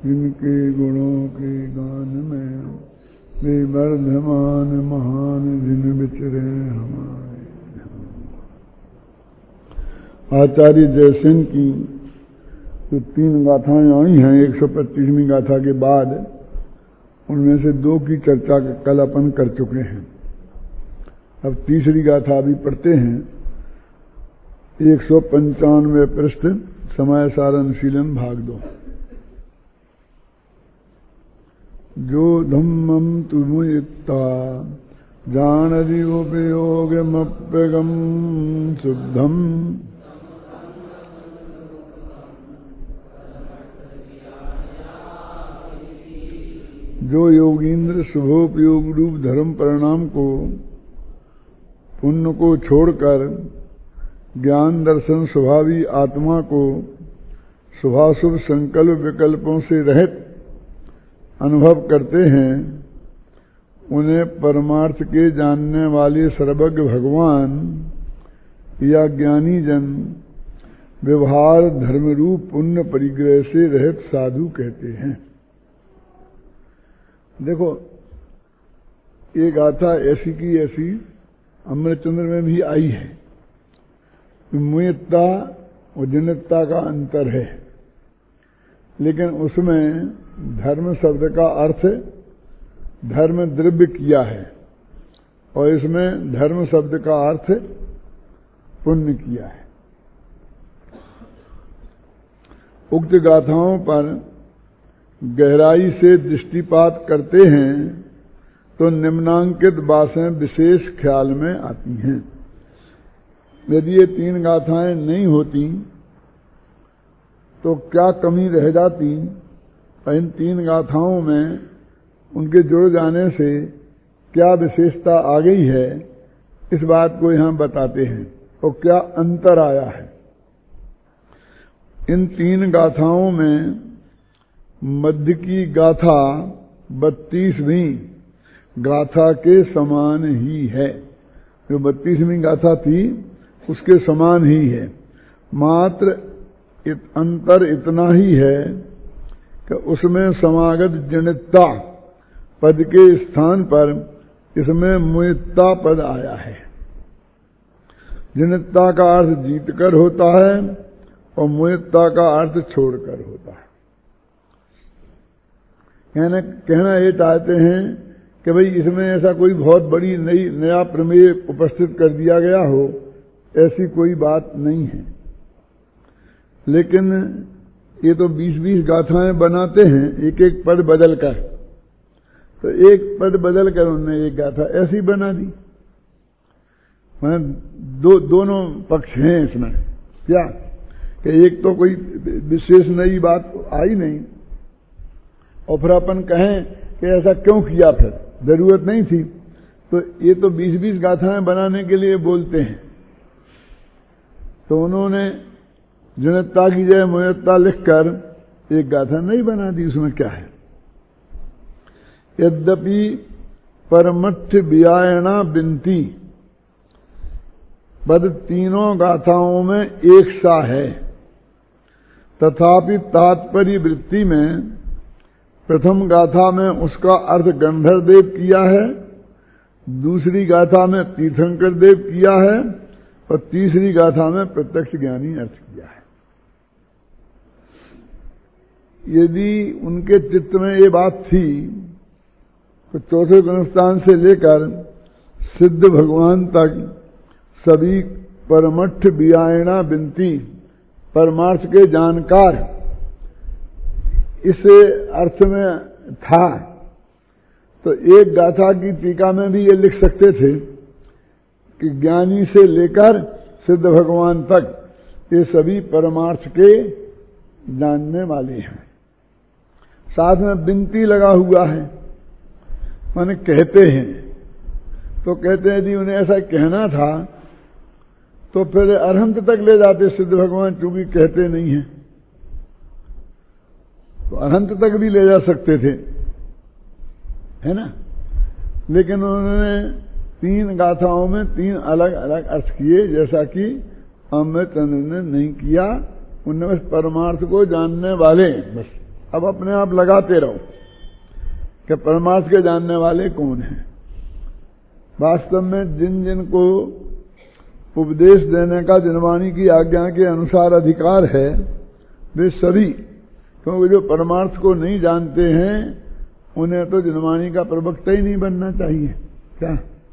जिनके गुणों के गान में वे वर्धमान महान दिन विचरे हमारे। आचार्य जयसेन की जो 3 गाथाएं आई हैं 125वीं गाथा के बाद, उनमें से 2 की चर्चा कल अपन कर चुके हैं। अब तीसरी गाथा अभी पढ़ते हैं। 195 पृष्ठ, समय सार अनुशीलन भाग 2। जो धम्मं तुमुक्ता जानरि उपयोगमप्यगम शुद्धम जो योगींद्र शुभोपयोग रूप धर्म परिणाम को, पुण्य को छोड़कर ज्ञान दर्शन स्वभावी आत्मा को शुभाशुभ संकल्प विकल्पों से रहित अनुभव करते हैं, उन्हें परमार्थ के जानने वाले सर्वज्ञ भगवान या ज्ञानी जन व्यवहार धर्मरूप पुण्य परिग्रह से रहित साधु कहते हैं। देखो, ये गाथा ऐसी की ऐसी अमृतचंद्र में भी आई है। मुयत्ता और जनित्ता का अंतर है, लेकिन उसमें धर्म शब्द का अर्थ धर्म द्रव्य किया है और इसमें धर्म शब्द का अर्थ पुण्य किया है। उक्त गाथाओं पर गहराई से दृष्टिपात करते हैं तो निम्नांकित बातें विशेष ख्याल में आती हैं। यदि ये 3 गाथाएं नहीं होती तो क्या कमी रह जाती, और इन 3 गाथाओं में उनके जुड़ जाने से क्या विशेषता आ गई है, इस बात को यहां बताते हैं और क्या अंतर आया है। इन 3 गाथाओं में मध्य की गाथा 32वीं गाथा के समान ही है। जो 32वीं गाथा थी उसके समान ही है, मात्र अंतर इतना ही है कि उसमें समागत जनित्ता पद के स्थान पर इसमें मुयत्ता पद आया है। जनित्ता का अर्थ जीतकर होता है और मुयत्ता का अर्थ छोड़कर होता है। कहना ये चाहते हैं कि भाई इसमें ऐसा कोई बहुत बड़ी नया प्रमेय उपस्थित कर दिया गया हो, ऐसी कोई बात नहीं है। लेकिन ये तो 20-20 गाथाएं बनाते हैं, एक एक पद बदल कर, तो एक पद बदल कर उन्होंने एक गाथा ऐसी बना दी। दोनों पक्ष हैं इसमें। क्या कि एक तो कोई विशेष नई बात आई नहीं, और फिर अपन कहें कि ऐसा क्यों किया, फिर जरूरत नहीं थी। तो ये तो 20-20 गाथाएं बनाने के लिए बोलते हैं, तो उन्होंने जनित्ता की जगह मुयत्ता लिखकर एक गाथा नहीं बना दी। उसमें क्या है? यद्यपि परमठ व्यायणा बिनती पद तीनों गाथाओं में एक सा है, तथापि तात्पर्य वृत्ति में प्रथम गाथा में उसका अर्थ गंधर्व देव किया है, दूसरी गाथा में तीर्थंकर देव किया है और तीसरी गाथा में प्रत्यक्ष ज्ञानी अर्थ किया है। यदि उनके चित्त में ये बात थी तो चौथे गुणस्थान से लेकर सिद्ध भगवान तक सभी परमठ व्यायणा बिनती परमार्थ के जानकार इस अर्थ में था, तो एक गाथा की टीका में भी ये लिख सकते थे कि ज्ञानी से लेकर सिद्ध भगवान तक ये सभी परमार्थ के जानने वाले हैं। साथ में बिनती लगा हुआ है, माने कहते हैं। तो कहते हैं यदि उन्हें ऐसा कहना था तो फिर अरहंत तक ले जाते सिद्ध भगवान, चूंकि कहते नहीं हैं तो अनंत तक भी ले जा सकते थे, है ना। लेकिन उन्होंने 3 गाथाओं में 3 अलग अलग अर्थ किए, जैसा कि अमृतचंद्र ने नहीं किया। उनने बस परमार्थ को जानने वाले, बस अब अपने आप लगाते रहो कि परमार्थ के जानने वाले कौन हैं। वास्तव में जिन जिन को उपदेश देने का जनवाणी की आज्ञा के अनुसार अधिकार है वे सभी, क्योंकि जो परमार्थ को नहीं जानते हैं उन्हें तो जनवाणी का प्रवक्ता ही नहीं बनना चाहिए। क्या?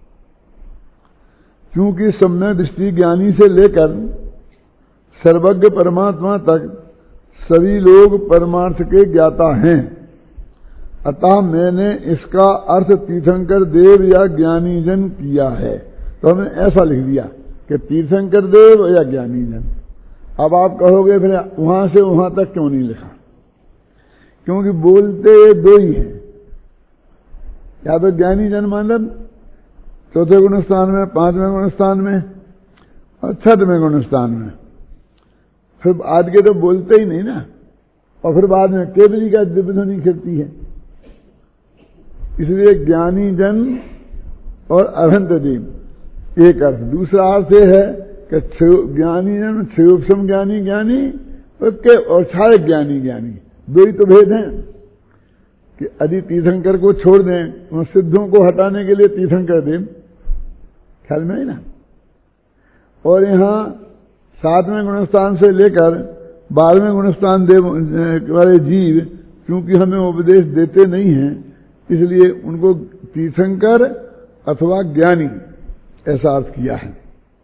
क्योंकि सम्यक दृष्टि ज्ञानी से लेकर सर्वज्ञ परमात्मा तक सभी लोग परमार्थ के ज्ञाता हैं। अतः मैंने इसका अर्थ तीर्थंकर देव या ज्ञानी जन किया है। तो हमने ऐसा लिख दिया कि तीर्थंकर देव या ज्ञानी जन। अब आप कहोगे फिर वहां से वहां तक क्यों नहीं लिखा? क्योंकि बोलते दो ही हैं, या तो ज्ञानी जन मतलब चौथे गुणस्थान में, पांचवें गुणस्थान में और छठवें गुणस्थान में। फिर आज के तो बोलते ही नहीं ना, और फिर बाद में केवली का दिव्य ध्वनि खिलती है। इसलिए ज्ञानी जन और अरहंत देव एक अर्थ। दूसरा अर्थ यह है कि ज्ञानी जन क्षयोपम ज्ञानी ज्ञानी और छाय ज्ञानी ज्ञानी, दो ही तो भेद हैं कि यदि तीर्थंकर को छोड़ दें, उन सिद्धों को हटाने के लिए तीर्थंकर देव, ख्याल में है ना। और यहां 7वें गुणस्थान से लेकर 12वें गुणस्थान देव वाले जीव क्योंकि हमें उपदेश देते नहीं हैं, इसलिए उनको तीर्थंकर अथवा ज्ञानी ऐसा अर्थ किया है।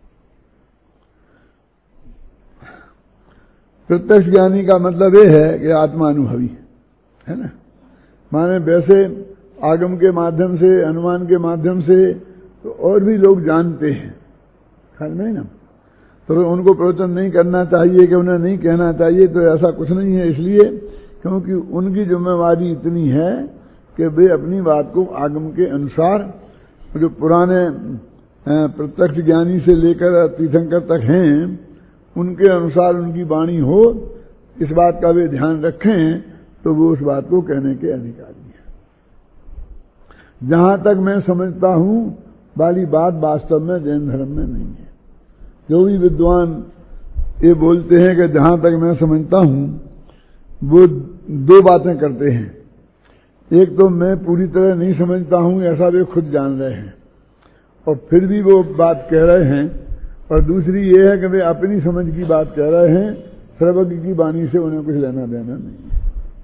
प्रत्यक्ष ज्ञानी का मतलब यह है कि आत्मानुभवी है ना। माने वैसे आगम के माध्यम से, अनुमान के माध्यम से तो और भी लोग जानते हैं, ख्याल में ना। तो उनको प्रवचन नहीं करना चाहिए कि उन्हें नहीं कहना चाहिए, तो ऐसा कुछ नहीं है। इसलिए क्योंकि उनकी जिम्मेवारी इतनी है कि वे अपनी बात को आगम के अनुसार, जो पुराने प्रत्यक्ष ज्ञानी से लेकर तीर्थंकर तक हैं, उनके अनुसार उनकी वाणी हो, इस बात का वे ध्यान रखें, तो वो उस बात को कहने के अधिकारी हैं। जहां तक मैं समझता हूं वाली बात वास्तव में जैन धर्म में नहीं है। जो भी विद्वान ये बोलते हैं कि जहां तक मैं समझता हूं, वो दो बातें करते हैं। एक तो मैं पूरी तरह नहीं समझता हूं ऐसा वे खुद जान रहे हैं और फिर भी वो बात कह रहे हैं, और दूसरी ये है कि वे अपनी समझ की बात कह रहे हैं, सर्वज्ञ की वाणी से उन्हें कुछ लेना देना नहीं है।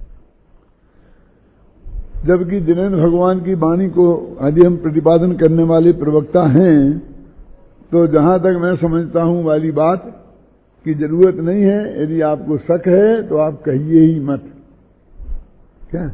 जबकि जिनेन्द्र भगवान की वाणी को यदि हम प्रतिपादन करने वाले प्रवक्ता हैं, तो जहां तक मैं समझता हूं वाली बात की जरूरत नहीं है। यदि आपको शक है तो आप कहिए ही मत। क्या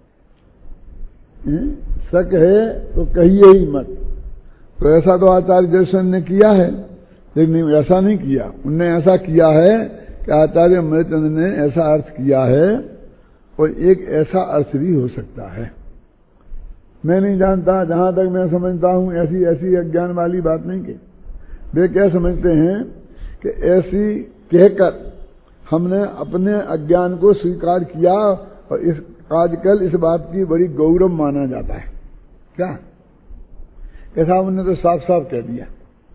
शक है तो कहिए ही मत। तो ऐसा तो आचार्य दर्शन ने किया है, लेकिन ऐसा नहीं किया। उनने ऐसा किया है कि आचार्य अमृतचंद्र ने ऐसा अर्थ किया है, और एक ऐसा अर्थ भी हो सकता है। मैं नहीं जानता, जहां तक मैं समझता हूं ऐसी ऐसी अज्ञान वाली बात नहीं की। वे क्या समझते हैं कि ऐसी कहकर हमने अपने अज्ञान को स्वीकार किया, और इस आजकल इस बात की बड़ी गौरव माना जाता है। क्या ऐसा उन्होंने तो साफ साफ कह दिया।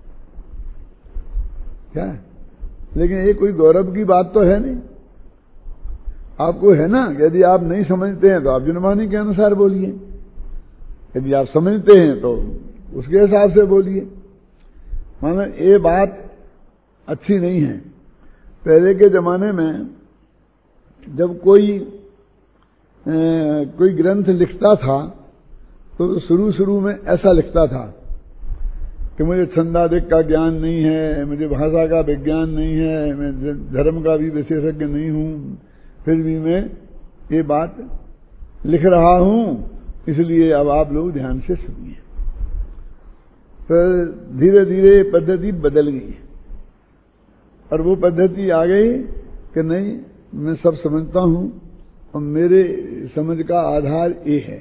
क्या, लेकिन ये कोई गौरव की बात तो है नहीं। आपको है ना, यदि आप नहीं समझते हैं तो आप जनवाणी के अनुसार बोलिए, यदि आप समझते हैं तो उसके हिसाब से बोलिए। मानो ये बात अच्छी नहीं है। पहले के जमाने में जब कोई ग्रंथ लिखता था तो शुरू में ऐसा लिखता था कि मुझे छंदादिक का ज्ञान नहीं है, मुझे भाषा का विज्ञान नहीं है, मैं धर्म का भी विशेषज्ञ नहीं हूं, फिर भी मैं ये बात लिख रहा हूं, इसलिए अब आप लोग ध्यान से सुनिए। फिर धीरे धीरे पद्धति बदल गई, और वो पद्धति आ गई कि नहीं, मैं सब समझता हूं और मेरे समझ का आधार ये है।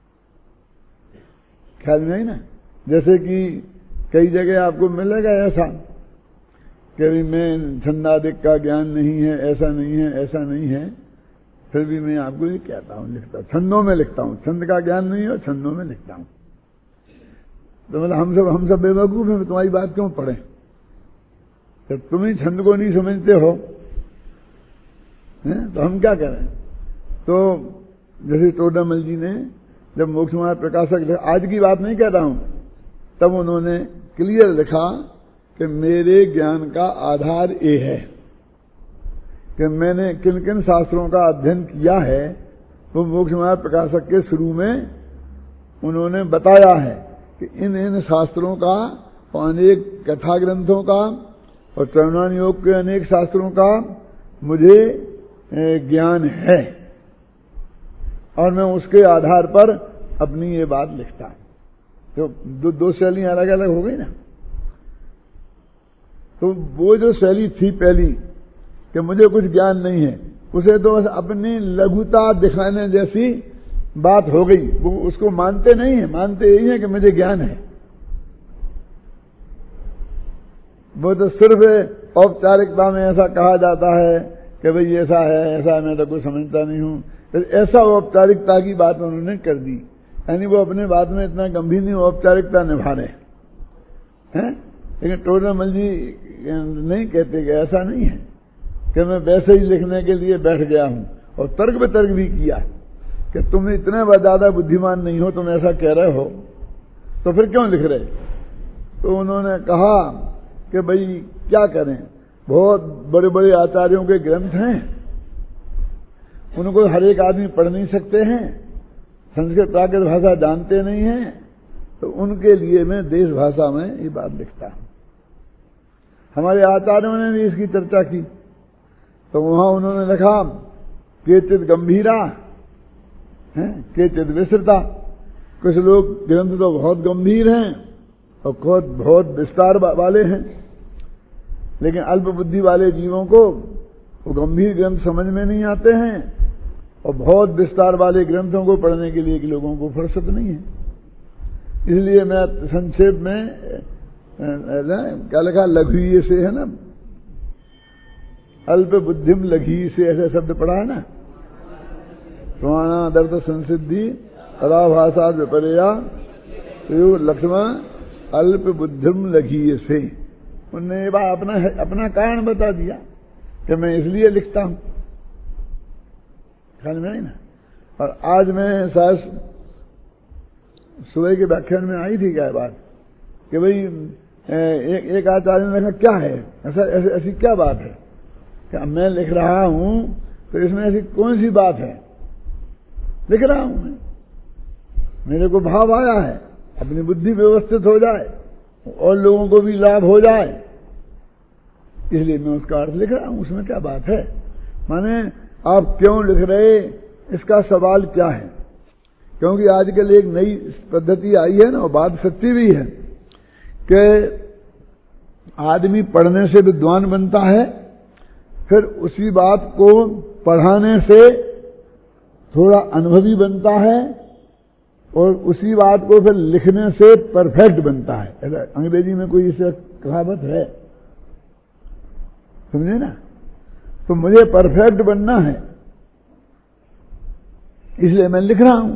ख्याल में है ना। जैसे कि कई जगह आपको मिलेगा ऐसा कि मैं छंदादिक का ज्ञान नहीं है, ऐसा नहीं है, ऐसा नहीं है, फिर भी मैं आपको ये कहता हूं, लिखता, छंदों में लिखता हूं। छंद का ज्ञान नहीं है, छंदों में लिखता हूं। तो मतलब हम सब बेवकूफ हैं, तुम्हारी बात क्यों पढ़े? जब तुम ही छंद को नहीं समझते हो तो हम क्या करें? तो जैसे टोडामल जी ने जब मोक्ष मार्ग प्रकाशक, आज की बात नहीं कह रहा हूं, तब उन्होंने क्लियर लिखा कि मेरे ज्ञान का आधार ये है कि मैंने किन किन शास्त्रों का अध्ययन किया है, वो मोक्ष मार्ग प्रकाशक के शुरू में उन्होंने बताया है कि इन इन शास्त्रों का और अनेक कथा ग्रंथों का और चरणान योग के अनेक शास्त्रों का मुझे ज्ञान है, और मैं उसके आधार पर अपनी ये बात लिखता हूं। तो दो शैलियां अलग अलग हो गई ना। तो वो जो शैली थी पहली कि मुझे कुछ ज्ञान नहीं है, उसे तो बस अपनी लघुता दिखाने जैसी बात हो गई। वो उसको मानते नहीं है, मानते यही है कि मुझे ज्ञान है। वो तो सिर्फ औपचारिकता में ऐसा कहा जाता है कि भाई ऐसा है, मैं तो कुछ समझता नहीं हूं। तो ऐसा औपचारिकता की बात उन्होंने कर दी, यानी वो अपने बात में इतना गंभीर नहीं औपचारिकता निभा रहे हैं। लेकिन टोडामल जी नहीं कहते कि ऐसा नहीं है कि मैं वैसे ही लिखने के लिए बैठ गया हूं, और तर्क वितर्क भी किया कि तुम इतने ज्यादा बुद्धिमान नहीं हो, तुम ऐसा कह रहे हो तो फिर क्यों लिख रहे। तो उन्होंने कहा कि भाई क्या करें, बहुत बड़े बड़े आचार्यों के ग्रंथ हैं, उनको हर एक आदमी पढ़ नहीं सकते हैं, संस्कृत प्राकृत भाषा जानते नहीं हैं, तो उनके लिए मैं देश भाषा में ये बात लिखता हूं। हमारे आचार्यों ने भी इसकी चर्चा की, तो वहां उन्होंने लिखा केचित गंभीरा केचित विस्तृता। कुछ लोग ग्रंथ तो बहुत गंभीर हैं और खुद बहुत विस्तार वाले हैं, लेकिन अल्प बुद्धि वाले जीवों को वो गंभीर ग्रंथ समझ में नहीं आते हैं, और बहुत विस्तार वाले ग्रंथों को पढ़ने के लिए लोगों को फुर्सत नहीं है। इसलिए मैं संक्षेप में क्या लिखा, लघु से है ना, अल्प बुद्धिम लघी से ऐसे शब्द पढ़ा है ना, प्रमाणादर्थ संसिद्धि पराभाषा विपर्या लक्ष्मण अल्प बुद्धिम लघी से। उन्होंने ये बात अपना कारण बता दिया कि मैं इसलिए लिखता हूं, ख्याल में नहीं ना। और आज मैं शायद सुबह के व्याख्यान में आई थी क्या बात कि भाई एक आचार्य ने कहा क्या है ऐसी क्या बात है कि मैं लिख रहा हूं, तो इसमें ऐसी कौन सी बात है, लिख रहा हूं मैं, मेरे को भाव आया है, अपनी बुद्धि व्यवस्थित हो जाए और लोगों को भी लाभ हो जाए, इसलिए मैं उसका अर्थ लिख रहा हूं, उसमें क्या बात है। माने आप क्यों लिख रहे, इसका सवाल क्या है। क्योंकि आजकल एक नई पद्धति आई है ना, और बात सच्ची भी है कि आदमी पढ़ने से विद्वान बनता है, फिर उसी बात को पढ़ाने से थोड़ा अनुभवी बनता है, और उसी बात को फिर लिखने से परफेक्ट बनता है। अंग्रेजी में कोई इसे कहावत है, समझे ना। तो मुझे परफेक्ट बनना है, इसलिए मैं लिख रहा हूं।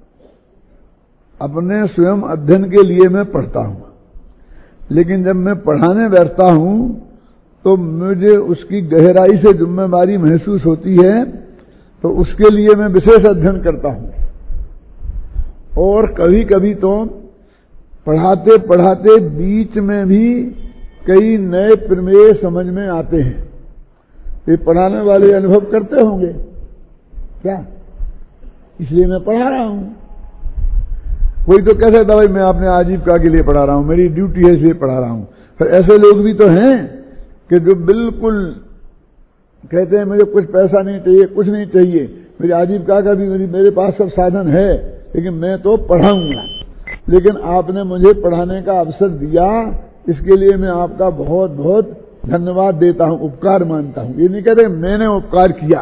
अपने स्वयं अध्ययन के लिए मैं पढ़ता हूं, लेकिन जब मैं पढ़ाने बैठता हूं तो मुझे उसकी गहराई से जिम्मेदारी महसूस होती है, तो उसके लिए मैं विशेष अध्ययन करता हूं। और कभी कभी तो पढ़ाते पढ़ाते बीच में भी कई नए प्रमेय समझ में आते हैं। ये पढ़ाने वाले अनुभव करते होंगे क्या, इसलिए मैं पढ़ा रहा हूं। कोई तो कह सकता भाई मैं अपने आजीविका के लिए पढ़ा रहा हूं, मेरी ड्यूटी है इसलिए पढ़ा रहा हूं। फिर ऐसे लोग भी तो हैं कि जो बिल्कुल कहते हैं मुझे कुछ पैसा नहीं चाहिए, कुछ नहीं चाहिए, मेरी आजीविका का भी मेरे पास सब साधन है, लेकिन मैं तो पढ़ाऊंगा। लेकिन आपने मुझे पढ़ाने का अवसर दिया, इसके लिए मैं आपका बहुत बहुत धन्यवाद देता हूं, उपकार मानता हूं। ये नहीं कहते मैंने उपकार किया,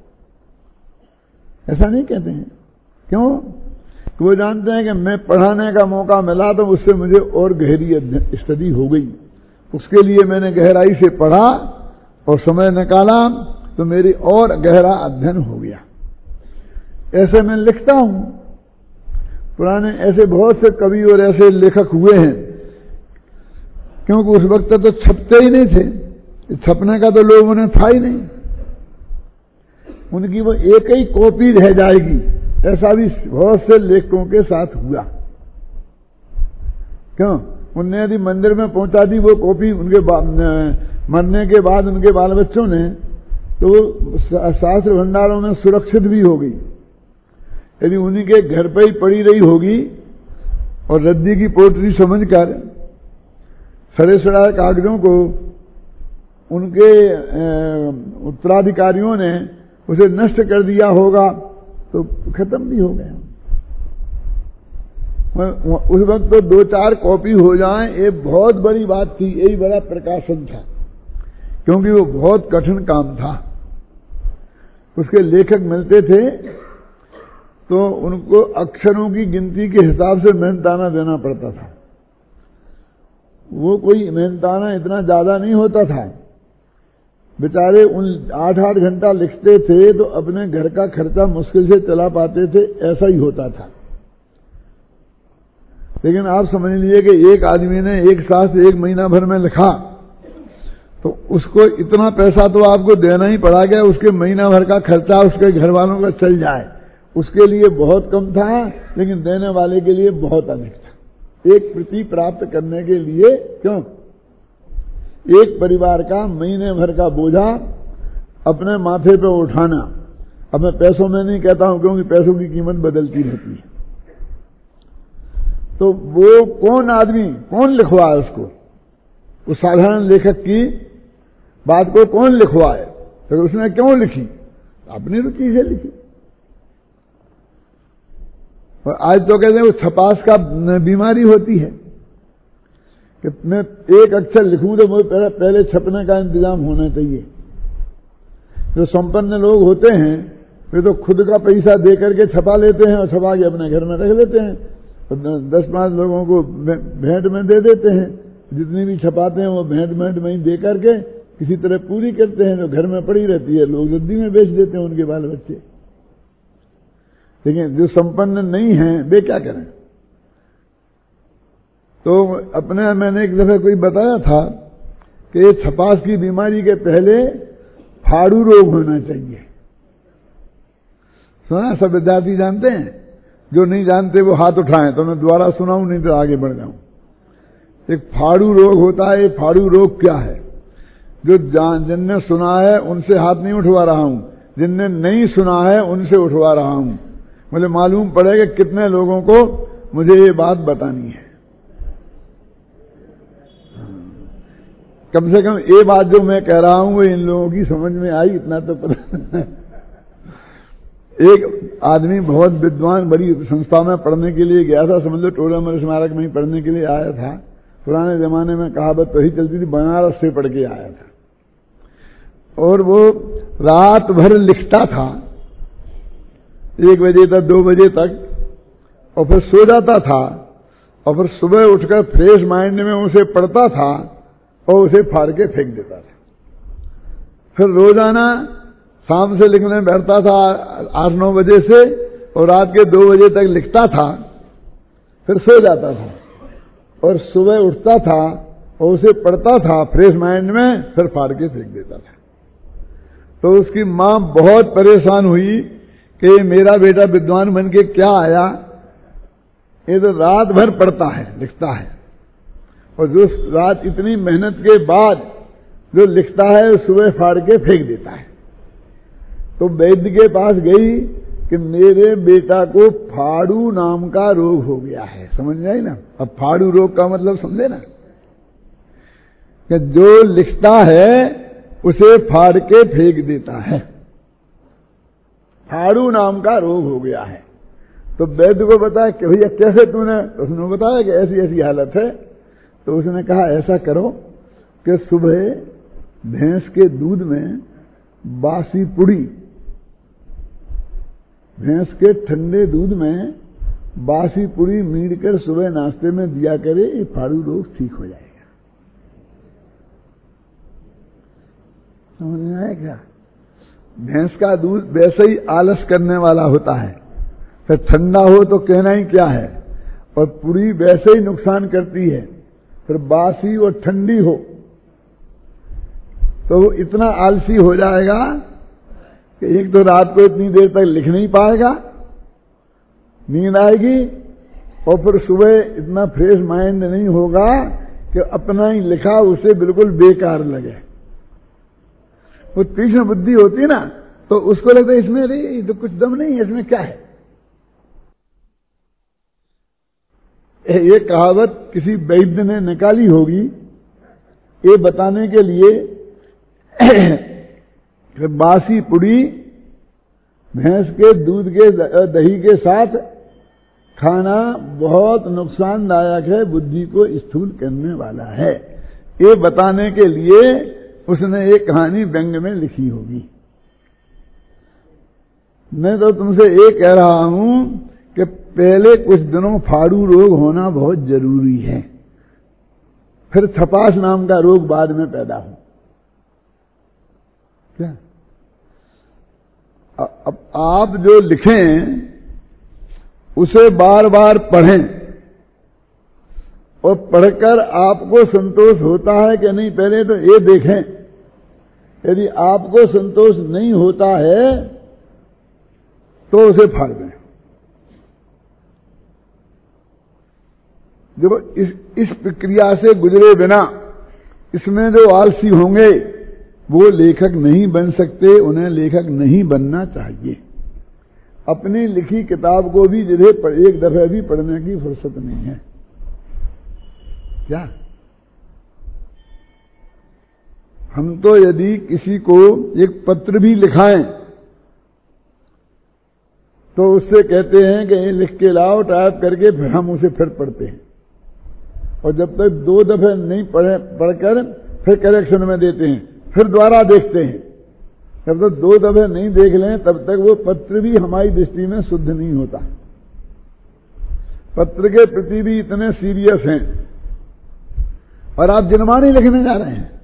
ऐसा नहीं कहते हैं। क्यों? तो वो जानते हैं कि मैं पढ़ाने का मौका मिला तो उससे मुझे और गहरी स्टडी हो गई, उसके लिए मैंने गहराई से पढ़ा और समय निकाला, तो मेरी और गहरा अध्ययन हो गया। ऐसे मैं लिखता हूं। पुराने ऐसे बहुत से कवि और ऐसे लेखक हुए हैं, क्योंकि उस वक्त तो छपते ही नहीं थे, छपने का तो लोगों ने था ही नहीं। उनकी वो एक ही कॉपी रह जाएगी। ऐसा भी बहुत से लेखकों के साथ हुआ। क्यों? उनने यदि मंदिर में पहुंचा दी वो कॉपी उनके मरने के बाद उनके बाल बच्चों ने, तो वो शास्त्र भंडारों में सुरक्षित भी हो गई। यदि उन्हीं के घर पर ही पड़ी रही होगी और रद्दी की पोटली समझकर सड़े सड़ाए कागजों को उनके उत्तराधिकारियों ने उसे नष्ट कर दिया होगा तो खत्म नहीं हो गया। उस वक्त तो 2-4 कॉपी हो जाएं ये बहुत बड़ी बात थी, यही बड़ा प्रकाशन था, क्योंकि वो बहुत कठिन काम था। उसके लेखक मिलते थे तो उनको अक्षरों की गिनती के हिसाब से मेहनताना देना पड़ता था। वो कोई मेहनताना इतना ज्यादा नहीं होता था। बेचारे उन 8-8 घंटा लिखते थे तो अपने घर का खर्चा मुश्किल से चला पाते थे, ऐसा ही होता था। लेकिन आप समझ लीजिए कि एक आदमी ने एक साथ 1 महीना भर में लिखा तो उसको इतना पैसा तो आपको देना ही पड़ा गया, उसके महीना भर का खर्चा उसके घर वालों का चल जाए, उसके लिए बहुत कम था, लेकिन देने वाले के लिए बहुत अधिक था। एक प्रति प्राप्त करने के लिए, क्यों, एक परिवार का महीने भर का बोझा अपने माथे पे उठाना। अब मैं पैसों में नहीं कहता हूं, क्योंकि पैसों की कीमत बदलती रहती है। तो वो कौन आदमी, कौन लिखवाए उसको? उस साधारण लेखक की बात को कौन लिखवाए? फिर उसने क्यों लिखी? अपनी रुचि से लिखी। और आज तो कहते हैं वो छपास का बीमारी होती है कि मैं एक अक्षर लिखूं तो मुझे पहले छपने का इंतजाम होना चाहिए। जो संपन्न लोग होते हैं वे तो खुद का पैसा दे करके छपा लेते हैं और छपा के अपने घर में रख लेते हैं, 10-5 लोगों को भेंट में दे देते हैं। जितनी भी छपाते हैं वो भेंट में ही दे करके किसी तरह पूरी करते हैं, जो घर में पड़ी रहती है लोग रद्दी में बेच देते हैं उनके बाल बच्चे। लेकिन जो संपन्न नहीं है वे क्या करें? तो अपने मैंने एक दफे कोई बताया था कि छपास की बीमारी के पहले फाड़ू रोग होना चाहिए। सुना? सब विद्यार्थी जानते हैं? जो नहीं जानते वो हाथ उठाएं तो मैं दोबारा सुनाऊं, नहीं तो आगे बढ़ जाऊं। एक फाड़ू रोग होता है। फाड़ू रोग क्या है? जो जिनने सुना है उनसे हाथ नहीं उठवा रहा हूं, जिनने नहीं सुना है उनसे उठवा रहा हूं। मुझे मालूम पड़ेगा कितने लोगों को मुझे ये बात बतानी है। कम से कम ये बात जो मैं कह रहा हूं वो इन लोगों की समझ में आई, इतना तो पता। एक आदमी बहुत विद्वान बड़ी संस्था में पढ़ने के लिए गया था, समझ लो टोडामल स्मारक में ही पढ़ने के लिए आया था। पुराने जमाने में कहावत तो ही चलती थी, बनारस से पढ़ के आया था। और वो रात भर लिखता था, 1 बजे तक 2 बजे तक, और फिर सो जाता था, और फिर सुबह उठकर फ्रेश माइंड में उसे पढ़ता था और उसे फाड़ के फेंक देता था। फिर रोजाना शाम से लिखने बैठता था 8-9 बजे से, और रात के 2 बजे तक लिखता था, फिर सो जाता था और सुबह उठता था और उसे पढ़ता था फ्रेश माइंड में, फिर फाड़ के फेंक देता था। तो उसकी मां बहुत परेशान हुई कि मेरा बेटा विद्वान बन के क्या आया, ये तो रात भर पढ़ता है, लिखता है, और जो रात इतनी मेहनत के बाद जो लिखता है सुबह फाड़ के फेंक देता है। तो वैद्य के पास गई कि मेरे बेटा को फाड़ू नाम का रोग हो गया है। समझ में आई ना? अब फाड़ू रोग का मतलब समझे ना, कि जो लिखता है उसे फाड़ के फेंक देता है। फाड़ू नाम का रोग हो गया है। तो वैद्य को बताया कि भैया कैसे तूने? उसने बताया कि ऐसी ऐसी हालत है। तो उसने कहा ऐसा करो कि सुबह भैंस के दूध में बासी पुड़ी, भैंस के ठंडे दूध में बासी पुड़ी मीड़ कर सुबह नाश्ते में दिया करे, ये फाड़ू रोग ठीक हो जाएगा। समझ में आया क्या? भैंस का दूध वैसे ही आलस करने वाला होता है, फिर ठंडा हो तो कहना ही क्या है, और पुड़ी वैसे ही नुकसान करती है, फिर बासी और ठंडी हो तो वो इतना आलसी हो जाएगा कि एक तो रात को इतनी देर तक लिख नहीं पाएगा, नींद आएगी, और फिर सुबह इतना फ्रेश माइंड नहीं होगा कि अपना ही लिखा उसे बिल्कुल बेकार लगे। वो तीक्ष्ण बुद्धि होती है ना, तो उसको लगता है इसमें अरे तो कुछ दम नहीं है, इसमें क्या है। ये कहावत किसी वैद्य ने निकाली होगी ये बताने के लिए कि बासी पुड़ी भैंस के दूध के दही के साथ खाना बहुत नुकसानदायक है, बुद्धि को स्थूल करने वाला है। ये बताने के लिए उसने एक कहानी व्यंग में लिखी होगी। मैं तो तुमसे ये कह रहा हूं कि पहले कुछ दिनों फाड़ू रोग होना बहुत जरूरी है, फिर छपास नाम का रोग बाद में पैदा हो। क्या अब आप जो लिखें उसे बार बार पढ़ें, और पढ़कर आपको संतोष होता है कि नहीं पहले तो ये देखें। यदि आपको संतोष नहीं होता है तो उसे फाड़ दें। देखो इस प्रक्रिया से गुजरे बिना इसमें जो आलसी होंगे वो लेखक नहीं बन सकते, उन्हें लेखक नहीं बनना चाहिए। अपनी लिखी किताब को भी जिन्हें एक दफे भी पढ़ने की फुर्सत नहीं है। क्या हम तो यदि किसी को एक पत्र भी लिखाएं तो उससे कहते हैं कि ये लिख के लाओ टाइप करके, फिर हम उसे फिर पढ़ते हैं, और जब तक 2 दफे नहीं पढ़कर फिर करेक्शन में देते हैं, फिर दोबारा देखते हैं। जब तक 2 दफे नहीं देख लें तब तक वो पत्र भी हमारी दृष्टि में शुद्ध नहीं होता। पत्र के प्रति भी इतने सीरियस हैं, और आप जनवाणी लिखने जा रहे हैं।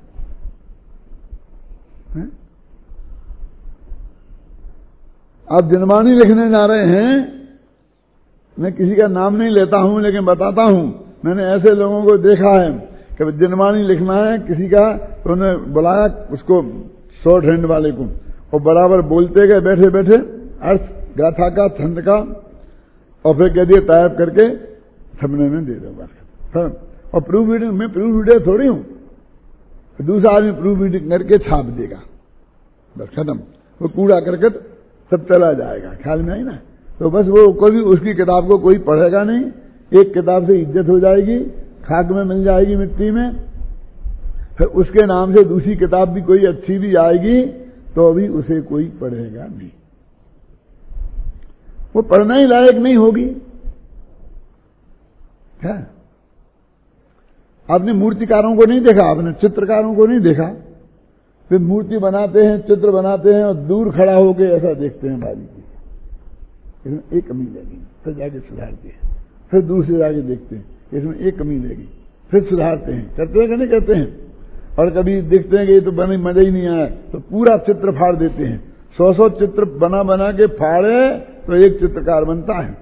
आप जनवाणी लिखने जा रहे हैं। मैं किसी का नाम नहीं लेता हूं लेकिन बताता हूं, मैंने ऐसे लोगों को देखा है कि जनवाणी लिखना है किसी का, तो उन्हें बुलाया उसको शॉर्ट हैंड वाले को, और बराबर बोलते गए बैठे बैठे अर्थ गाथा का, छंद का, और फिर कह दिए टाइप करके छपने में दे दो बस। और प्रूफ रीडिंग, मैं प्रूफ रीडर थोड़ी हूं, दूसरा आदमी प्रूफ रीडिंग करके छाप देगा, बस खत्म। वो कूड़ा करकट सब चला जाएगा, ख्याल में आई ना। तो बस वो कभी उसकी किताब को कोई पढ़ेगा नहीं, एक किताब से इज्जत हो जाएगी, खाक में मिल जाएगी, मिट्टी में। फिर उसके नाम से दूसरी किताब भी कोई अच्छी भी आएगी तो अभी उसे कोई पढ़ेगा नहीं, वो पढ़ने ही लायक नहीं होगी। क्या आपने मूर्तिकारों को नहीं देखा, आपने चित्रकारों को नहीं देखा? वे मूर्ति बनाते हैं, चित्र बनाते हैं, और दूर खड़ा होकर ऐसा देखते हैं बारीकी, इसमें एक कमी लगी, फिर जाके सुधारते हैं, फिर दूर से जाके देखते हैं इसमें एक कमी लगी, फिर सुधारते हैं। करते हैं कि नहीं करते हैं? और कभी देखते हैं कि ये तो बने मजा ही नहीं आया तो पूरा चित्र फाड़ देते हैं। 100 चित्र बना बना के फाड़े तो एक चित्रकार बनता है।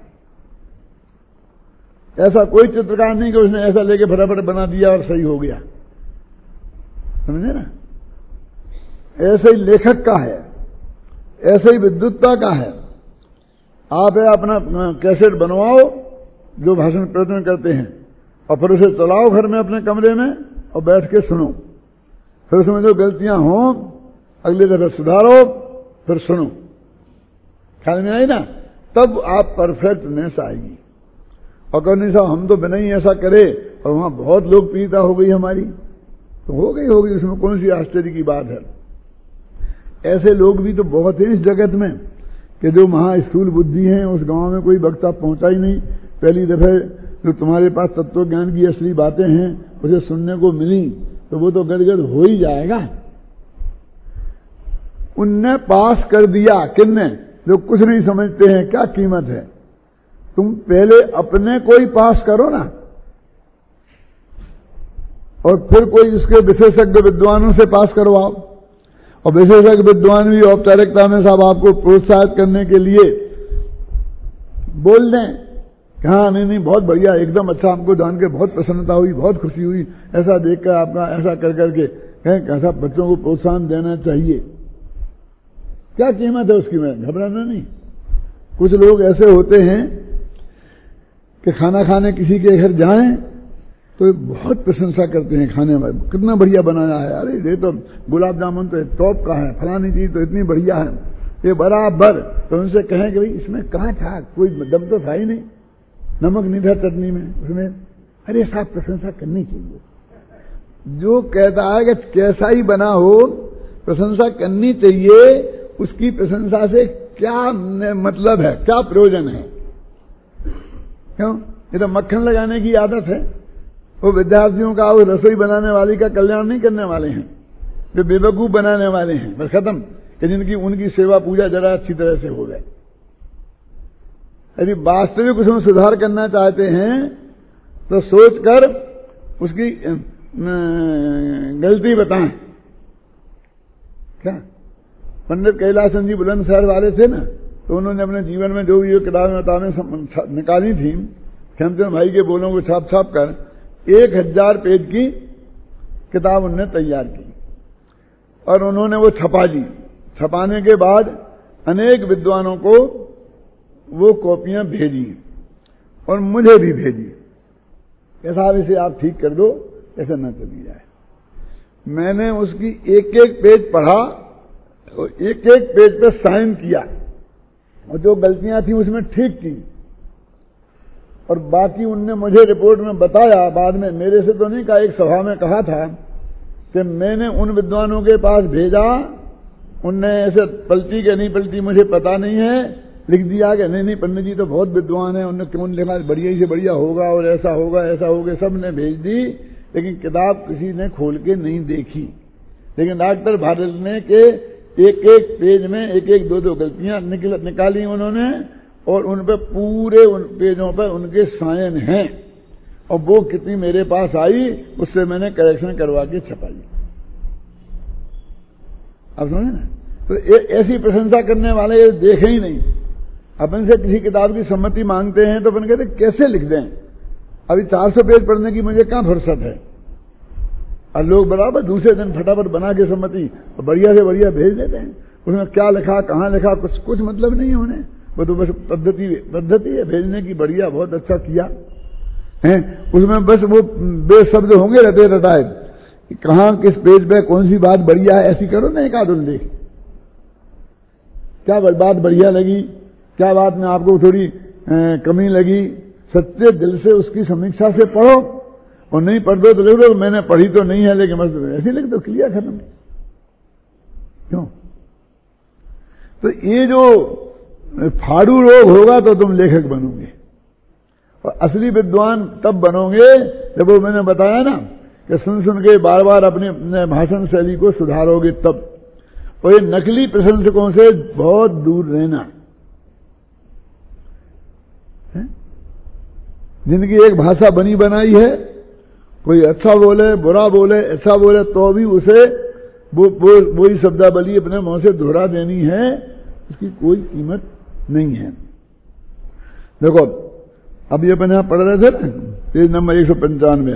ऐसा कोई चित्रकार नहीं कि उसने ऐसा लेके फटाफट बना दिया और सही हो गया, समझे ना? ऐसे ही लेखक का है, ऐसे ही विद्वत्ता का है। आप अपना कैसेट बनवाओ जो भाषण प्रवचन करते हैं, और फिर उसे चलाओ घर में अपने कमरे में और बैठ के सुनो, फिर उसमें जो गलतियां हो अगली दफे सुधारो, फिर सुनो, ख्याल में आई ना? तब आप परफेक्टनेस आएगी। और कहने साहब हम तो बिना ही ऐसा करे और वहां बहुत लोग पीड़िता हो गई हमारी, तो हो गई होगी, उसमें कौन सी आश्चर्य की बात है। ऐसे लोग भी तो बहुत हैं इस जगत में कि जो महास्थूल बुद्धि हैं, उस गांव में कोई वक्ता पहुंचा ही नहीं। पहली दफे जो तुम्हारे पास तत्व ज्ञान की असली बातें हैं उसे सुनने को मिली तो वो तो गदगद हो ही जाएगा। उनने पास कर दिया, किनने? जो कुछ नहीं समझते हैं क्या कीमत है। तुम पहले अपने को ही पास करो ना, और फिर कोई इसके विशेषज्ञ विद्वानों से पास करवाओ। और विशेषज्ञ विद्वान भी औपचारिकता में साहब आपको प्रोत्साहित करने के लिए बोल दें कि हाँ नहीं बहुत बढ़िया, एकदम अच्छा, हमको जान के बहुत प्रसन्नता हुई, बहुत खुशी हुई, ऐसा देखकर आपका ऐसा कर करके कहें कैसा बच्चों को प्रोत्साहन देना चाहिए। क्या कीमत है उसकी, मैं घबराना नहीं। कुछ लोग ऐसे होते हैं कि खाना खाने किसी के घर जाएं तो बहुत प्रशंसा करते हैं खाने में, कितना बढ़िया बनाया है, अरे ये तो गुलाब जामुन तो टॉप का है, फलानी चीज तो इतनी बढ़िया है, ये बराबर। तो उनसे कहें कि भाई इसमें कहाँ था, कोई दम तो था ही नहीं, नमक नहीं था चटनी में उसमें। अरे साहब प्रशंसा करनी चाहिए, जो कहता है कि कैसा ही बना हो प्रशंसा करनी चाहिए, उसकी प्रशंसा से क्या मतलब है, क्या प्रयोजन है? क्यों? ये तो मक्खन लगाने की आदत है। वो विद्यार्थियों का, वो रसोई बनाने वाली का कल्याण नहीं करने वाले हैं, जो बेवकूफ बनाने वाले हैं, बस खत्म, कि जिनकी उनकी सेवा पूजा जरा अच्छी तरह से हो गए। यदि वास्तविक उसमें सुधार करना चाहते हैं तो सोचकर उसकी गलती बताएं। क्या पंडित कैलासन जी बुलंदशहर वाले थे ना, तो उन्होंने अपने जीवन में जो भी किताबें निकाली थी, खेमचंद भाई के बोलों को छाप छाप कर 1000 पेज की किताब उन्होंने तैयार की और उन्होंने वो छपा दी। छपाने के बाद अनेक विद्वानों को वो कॉपियां भेजी और मुझे भी भेजी, ऐसा इसे आप ठीक कर दो, ऐसा न चली जाए। मैंने उसकी एक एक पेज पढ़ा और एक एक पेज पर साइन किया और जो गलतियां थी उसमें ठीक की, और बाकी उनने मुझे रिपोर्ट में बताया बाद में, मेरे से तो नहीं कहा, एक सभा में कहा था कि मैंने उन विद्वानों के पास भेजा, उनने ऐसे पलटी के नहीं पलटी मुझे पता नहीं है, लिख दिया कि नहीं पंडित जी तो बहुत विद्वान है, उन्होंने क्यों लिखा बढ़िया ही से बढ़िया होगा और ऐसा होगा ऐसा होगा, सब ने भेज दी, लेकिन किताब किसी ने खोल के नहीं देखी। लेकिन डॉक्टर भारत ने के एक एक पेज में एक एक दो दो गलतियां निकाली उन्होंने, और उन पर पूरे उन पेजों पर उनके साइन हैं, और वो कितनी मेरे पास आई, उससे मैंने करेक्शन करवा के छपाई। आप समझे ना? तो ऐसी प्रशंसा करने वाले ये देखे ही नहीं। अपन से किसी किताब की सम्मति मांगते हैं तो अपन कहते कैसे लिख दें, अभी 400 पेज पढ़ने की मुझे कहां फुर्सत है, और लोग बराबर दूसरे दिन फटाफट बना के सम्मति बढ़िया से बढ़िया भेज देते हैं। उसमें क्या लिखा, कहां लिखा, कुछ मतलब नहीं होने, वो तो बस पद्धति है भेजने की, बढ़िया बहुत अच्छा किया है। उसमें बस वो बेशब्द होंगे रटे रटाए, कहां किस पेज पे कौन सी बात बढ़िया है, ऐसी करो ना एक आध उल्लेख, क्या बात बढ़िया लगी, क्या बात में आपको थोड़ी कमी लगी, सच्चे दिल से उसकी समीक्षा से पढ़ो, और नहीं पढ़ दो तो लिख दो मैंने पढ़ी तो नहीं है लेकिन बस ऐसे लिख दो, क्लियर खत्म। क्यों? तो ये जो फाड़ू रोग होगा तो तुम लेखक बनोगे, और असली विद्वान तब बनोगे जब वो मैंने बताया ना कि सुन सुन के बार बार अपने भाषण शैली को सुधारोगे तब। और ये नकली प्रशंसकों से बहुत दूर रहना, जिनकी एक भाषा बनी बनाई है, कोई अच्छा बोले बुरा बोले अच्छा बोले तो भी उसे वो ही शब्दावली अपने मुंह से दोहरा देनी है, उसकी कोई कीमत नहीं है। देखो अब ये अपन यहां पढ़ रहे थे ना, पेज नंबर 195,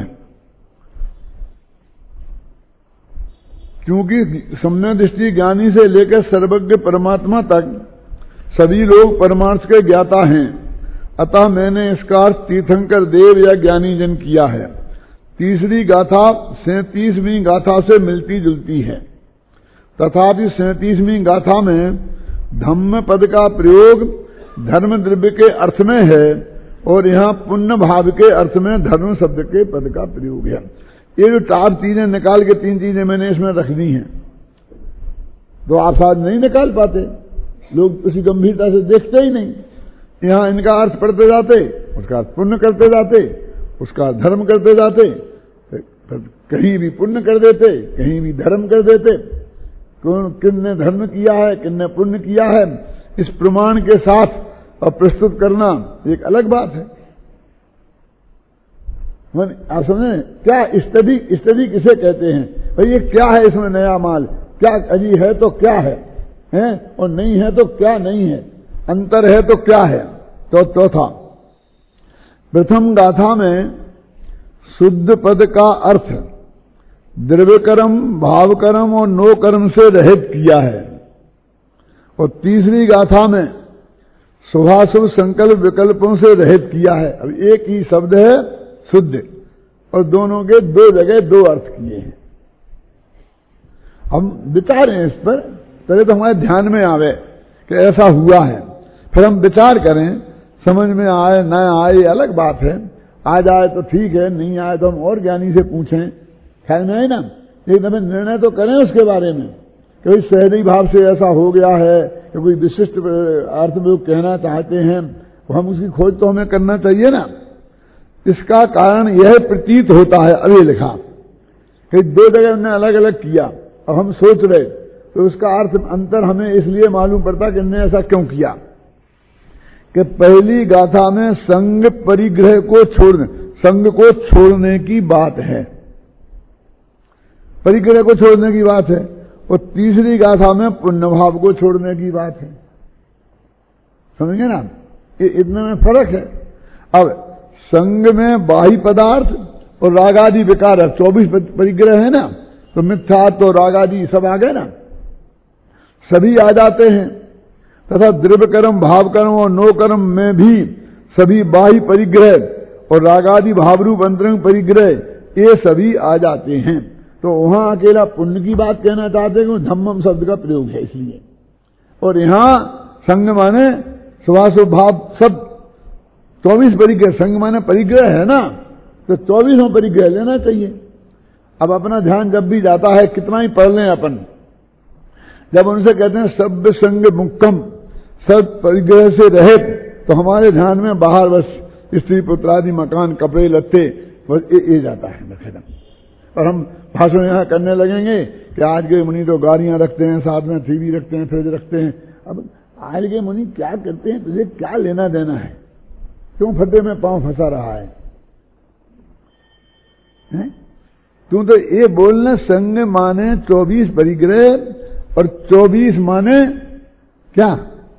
क्योंकि सम्य दृष्टि ज्ञानी से लेकर सर्वज्ञ परमात्मा तक सभी लोग परमार्थ के ज्ञाता हैं, अतः मैंने इसका अर्थ तीर्थंकर देव या ज्ञानी जन किया है। तीसरी गाथा 37वीं गाथा से मिलती जुलती है, तथापि 37वीं गाथा में धम्म पद का प्रयोग धर्म द्रव्य के अर्थ में है, और यहां पुण्य भाव के अर्थ में धर्म शब्द के पद का प्रयोग है। ये जो 4 चीजें निकाल के 3 चीजें मैंने इसमें रख दी हैं, तो आप शायद नहीं निकाल पाते, लोग उसी गंभीरता से देखते ही नहीं। यहां इनका अर्थ पढ़ते जाते, उसका पुण्य करते जाते, उसका धर्म करते जाते, कहीं भी पुण्य कर देते, कहीं भी धर्म कर देते। किन्ने धर्म किया है, किन्ने पुण्य किया है, इस प्रमाण के साथ और प्रस्तुत करना एक अलग बात है। आप समझे क्या स्टडी किसे कहते हैं? भाई ये क्या है इसमें नया माल, क्या अजी है तो क्या है, और नहीं है तो क्या नहीं है, अंतर है तो क्या है। तो चौथा प्रथम गाथा में शुद्ध पद का अर्थ द्रव्य कर्म भाव कर्म और नो कर्म से रहित किया है, और तीसरी गाथा में शुभाशुभ संकल्प विकल्पों से रहित किया है। अब एक ही शब्द है शुद्ध, और दोनों के दो जगह दो अर्थ किए हैं। हम विचारें इस पर, पहले तो हमारे ध्यान में आवे कि ऐसा हुआ है, फिर हम विचार करें, समझ में आए न आए अलग बात है। आ जाए तो ठीक है, नहीं आए तो हम और ज्ञानी से पूछें, ख्याल में आए ना। एक दफे निर्णय तो करें उसके बारे में कि भाई सहरी भाव से ऐसा हो गया है कि कोई विशिष्ट अर्थ में कहना चाहते हैं, तो हम उसकी खोज तो हमें करना चाहिए ना। इसका कारण यह प्रतीत होता है, अभी लिखा कि दो जगह उन्होंने अलग अलग किया, अब हम सोच रहे तो उसका अर्थ अंतर हमें इसलिए मालूम पड़ता कि इन्होंने ऐसा क्यों किया कि पहली गाथा में संग परिग्रह को संग को छोड़ने की बात है, परिग्रह को छोड़ने की बात है, और तीसरी गाथा में पुण्य भाव को छोड़ने की बात है। समझेंगे ना, इतने में फर्क है। अब संग में बाह्य पदार्थ और रागादि विकार है, 24 परिग्रह है ना, तो मिथ्या तो रागादि सब आ गए ना, सभी आ जाते हैं। तथा द्रव्य कर्म, भाव कर्म और नो कर्म में भी सभी बाह्य परिग्रह और रागादि भावरूप अंतरंग परिग्रह ये सभी आ जाते हैं। तो वहां अकेला पुण्य की बात कहना चाहते हैं, धम्मम शब्द का प्रयोग है इसलिए। और यहां संग माने शुभाशुभ भाव सब 24 परिग्रह, संग माने परिग्रह है ना, तो 24 परिग्रह लेना चाहिए। अब अपना ध्यान जब भी जाता है, कितना ही पढ़ लें अपन, जब उनसे कहते हैं सब संग मुक्कम, सब परिग्रह से रहित, तो हमारे ध्यान में बाहर बस स्त्री पुत्र आदि मकान कपड़े लत्ते बस ये जाता है खत्म। और हम भाषण यहां करने लगेंगे कि आज के मुनि तो गाड़ियां रखते हैं, साथ में टीवी रखते हैं, फ्रिज रखते हैं। अब आज के मुनि क्या करते हैं, तुझे क्या लेना देना है, क्यों फड्डे में पांव फंसा रहा है? तू तो ये बोलना संग माने 24 परिग्रह और 24 माने क्या,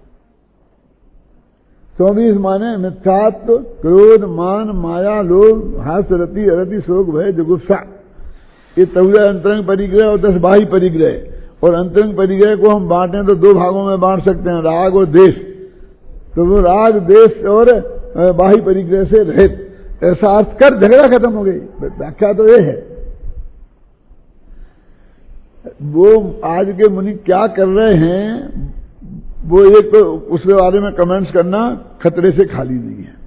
24 माने मिथ्यात्व, क्रोध, मान, माया, लोभ, हास्य, रति, अरति, शोक, भय, जुगुप्सा, ये 14 अंतरंग परिग्रह और 10 बाह्य परिग्रह। और अंतरंग परिग्रह को हम बांटें तो दो भागों में बांट सकते हैं, राग और देश। तो वो राग, देश और बाह्य परिग्रह से रहित, ऐसा अर्थ कर झगड़ा खत्म हो गई। व्याख्या तो ये है। वो आज के मुनि क्या कर रहे हैं, वो एक तो उसके बारे में कमेंट्स करना खतरे से खाली नहीं है,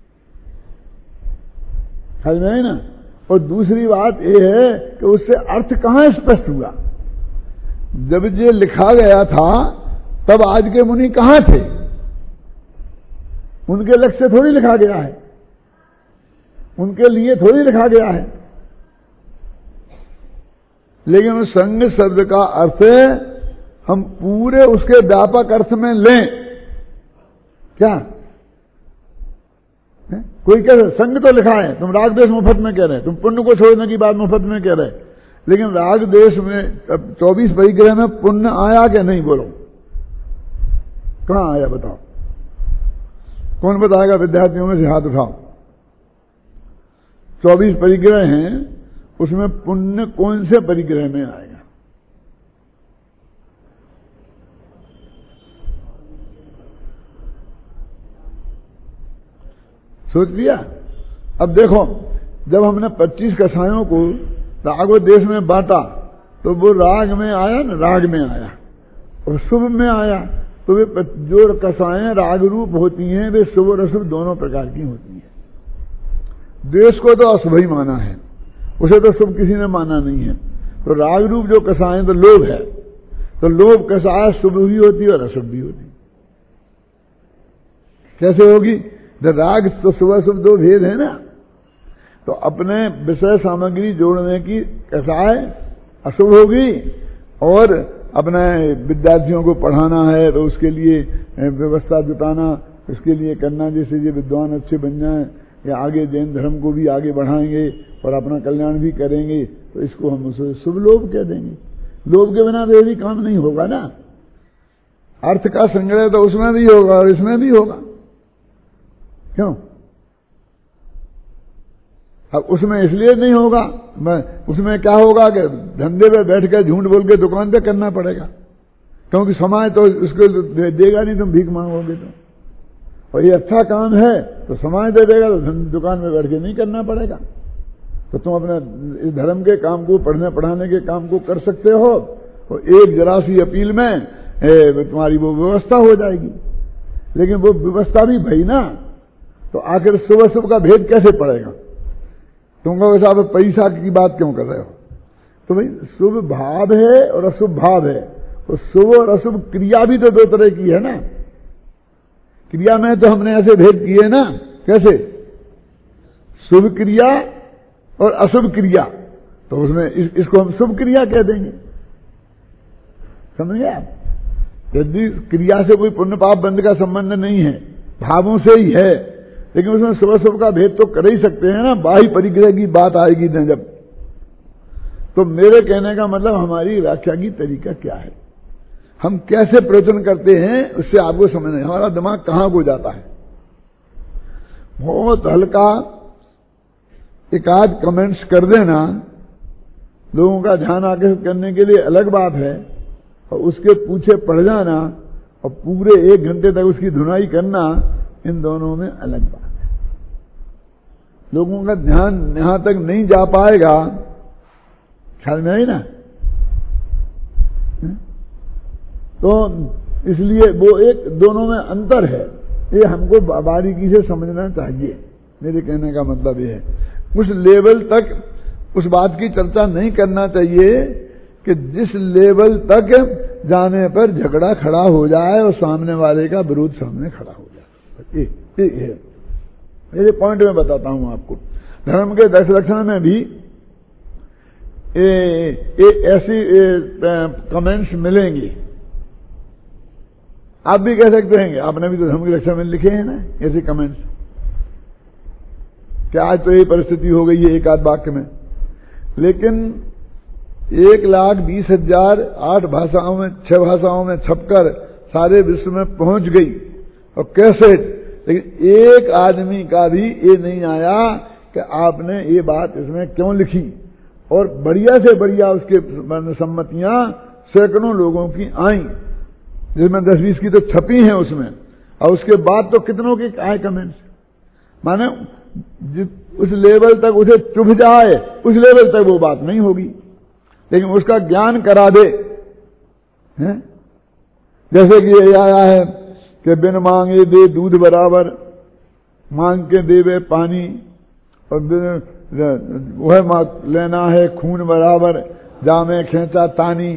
खाली नहीं ना। और दूसरी बात यह है कि उससे अर्थ कहां स्पष्ट हुआ। जब ये लिखा गया था तब आज के मुनि कहां थे, उनके लक्ष्य से थोड़ी लिखा गया है, उनके लिए थोड़ी लिखा गया है। लेकिन उस संग शब्द का अर्थ हम पूरे उसके व्यापक अर्थ में लें क्या? कोई कह रहे संग तो लिखा है, तुम राग देश मुफ्त में कह रहे, तुम पुण्य को छोड़ने की बात मुफ्त में कह रहे, लेकिन राग देश में 24 परिग्रह में पुण्य आया कि नहीं, बोलो कहां आया बताओ? कौन बताएगा? विद्यार्थियों में से हाथ उठाओ। 24 परिग्रह हैं, उसमें पुण्य कौन से परिग्रह में आएगा? सोच लिया? अब देखो, जब हमने 25 कसायों को राग और देश में बांटा तो वो राग में आया ना, राग में आया और शुभ में आया। तो वे जो कसाएं राग रूप होती हैं वे शुभ और अशुभ दोनों प्रकार की होती हैं। देश को तो अशुभ ही माना है, उसे तो शुभ किसी ने माना नहीं है। तो राग रूप जो कसाएं तो लोभ है, तो लोभ कसाय शुभ भी होती है और अशुभ भी होती है। कैसे होगी? जब राग तो शुभ अशुभ दो भेद है ना, तो अपने विषय सामग्री जोड़ने की कसाय अशुभ होगी, और अपने विद्यार्थियों को पढ़ाना है तो उसके लिए व्यवस्था जुटाना, उसके लिए करना, जैसे ये विद्वान अच्छे बन जाएं या आगे जैन धर्म को भी आगे बढ़ाएंगे और अपना कल्याण भी करेंगे, तो इसको हम उसे शुभ लोभ कह देंगे। लोभ के बिना तो ये भी काम नहीं होगा ना। अर्थ का संग्रह तो उसमें भी होगा और इसमें भी होगा, क्यों? अब उसमें इसलिए नहीं होगा, उसमें क्या होगा कि धंधे पे बैठ कर झूठ बोल के दुकान पे करना पड़ेगा, क्योंकि समाज तो उसको देगा नहीं, तुम भीख मांगोगे तो। और ये अच्छा काम है तो समाज दे देगा, तो दुकान में बैठ के नहीं करना पड़ेगा। तो तुम अपने इस धर्म के काम को, पढ़ने पढ़ाने के काम को कर सकते हो, और एक जरा सी अपील में तुम्हारी वो व्यवस्था हो जाएगी। लेकिन वो व्यवस्था भी भई ना, तो आखिर शुभ अशुभ का भेद कैसे पड़ेगा? तुम कहोगे साहब पैसा की बात क्यों कर रहे हो? तो भाई शुभ भाव है और अशुभ भाव है, और शुभ और अशुभ क्रिया भी तो दो तरह की है ना। क्रिया में तो हमने ऐसे भेद किए ना, कैसे? शुभ क्रिया और अशुभ क्रिया, तो उसमें इसको हम शुभ क्रिया कह देंगे, समझ गए आप? यदि क्रिया से कोई पुण्य पाप बंध का संबंध नहीं है, भावों से ही है, लेकिन उसमें शुभ अशुभ का भेद तो कर ही सकते हैं ना, बाह्य परिग्रह की बात आएगी न जब। तो मेरे कहने का मतलब हमारी व्याख्या की तरीका क्या है, हम कैसे प्रवचन करते हैं, उससे आपको समझना, हमारा दिमाग कहां को जाता है। बहुत हल्का एक आध कमेंट्स कर देना, लोगों का ध्यान आकर्षित करने के लिए अलग बात है, और उसके पीछे पड़ जाना और पूरे 1 घंटे तक उसकी धुनाई करना, इन दोनों में अलग बात है। लोगों का ध्यान यहां तक नहीं जा पाएगा, ख्याल में आई ना? तो इसलिए वो एक दोनों में अंतर है, ये हमको बारीकी से समझना चाहिए। मेरे कहने का मतलब ये है, उस लेवल तक उस बात की चर्चा नहीं करना चाहिए कि जिस लेवल तक जाने पर झगड़ा खड़ा हो जाए और सामने वाले का विरोध सामने खड़ा हो जाए। ये मेरे पॉइंट में बताता हूं आपको। धर्म के 10 लक्षण में भी ऐसी कमेंट्स मिलेंगी। आप भी कह सकते हैं, आपने भी तो धर्म के लक्षण में लिखे हैं ना ऐसे कमेंट्स, क्या आज तो ये परिस्थिति हो गई है एक आध वाक्य में, लेकिन 1,20,000 8 भाषाओं में 6 भाषाओं में छपकर सारे विश्व में पहुंच गई, और कैसे, लेकिन एक आदमी का भी ये नहीं आया कि आपने ये बात इसमें क्यों लिखी, और बढ़िया से बढ़िया उसके सम्मतियां सैकड़ों लोगों की आई, जिसमें 10-20 की तो छपी हैं उसमें, और उसके बाद तो कितनों के आए कमेंट्स। माने उस लेवल तक उसे चुभ जाए, उस लेवल तक वो बात नहीं होगी, लेकिन उसका ज्ञान करा दे, हैं? जैसे कि ये आया है कि बिन मांगे दे दूध बराबर, मांग के देवे पानी, और वह लेना है खून बराबर, जामे खेचा तानी।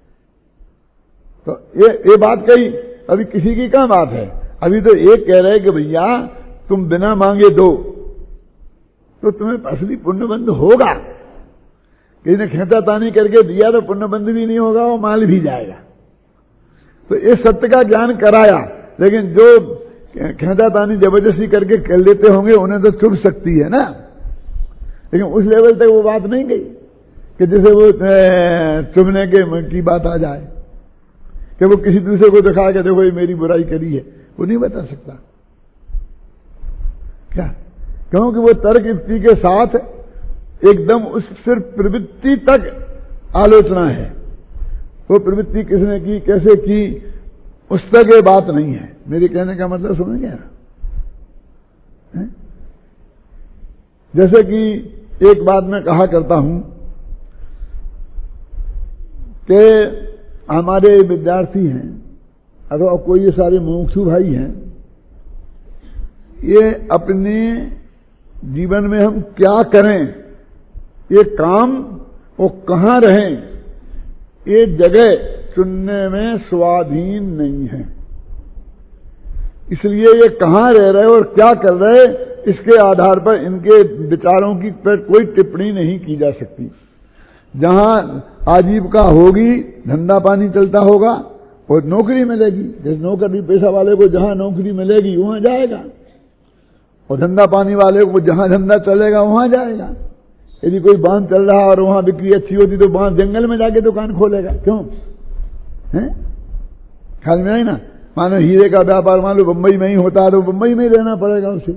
तो ये बात कही, अभी किसी की क्या बात है, अभी तो एक कह रहे कि भैया तुम बिना मांगे दो तो तुम्हें असली पुण्यबंध होगा। किसी ने खेचा तानी करके दिया तो पुण्यबंध भी नहीं होगा, वो माल भी जाएगा। तो इस सत्य का ज्ञान कराया, लेकिन जो खेचा तानी जबरदस्ती करके कर लेते होंगे उन्हें तो चुभ सकती है ना, लेकिन उस लेवल तक वो बात नहीं गई कि जिसे वो चुभने की बात आ जाए, कि वो किसी दूसरे को दिखा के देखो ये मेरी बुराई करी है, वो नहीं बता सकता। क्या? क्योंकि वो तर्क युक्ति के साथ एकदम उस सिर्फ प्रवृत्ति तक आलोचना है, वो प्रवृत्ति किसने की, कैसे की, उस तक ये बात नहीं है। मेरे कहने का मतलब समझ गया? जैसे कि एक बात मैं कहा करता हूं कि हमारे विद्यार्थी हैं अथवा कोई ये सारे मुमुक्षु भाई हैं, ये अपने जीवन में हम क्या करें, ये काम वो कहां रहें, ये जगह चुनने में स्वाधीन नहीं है। इसलिए ये कहां रह रहे और क्या कर रहे, इसके आधार पर इनके विचारों की पर कोई टिप्पणी नहीं की जा सकती। जहां आजीविका होगी, धंधा पानी चलता होगा, और नौकरी मिलेगी, जिस नौकरी पेशा वाले को जहां नौकरी मिलेगी वहां जाएगा, और धंधा पानी वाले को जहां धंधा चलेगा वहां जाएगा। यदि कोई बांध चल रहा और वहां बिक्री अच्छी होती तो बांध जंगल में जाके दुकान खोलेगा, क्यों है? ख्याल में आई ना? मानो हीरे का व्यापार मान लो बंबई में ही होता है तो बंबई में ही रहना पड़ेगा उसे।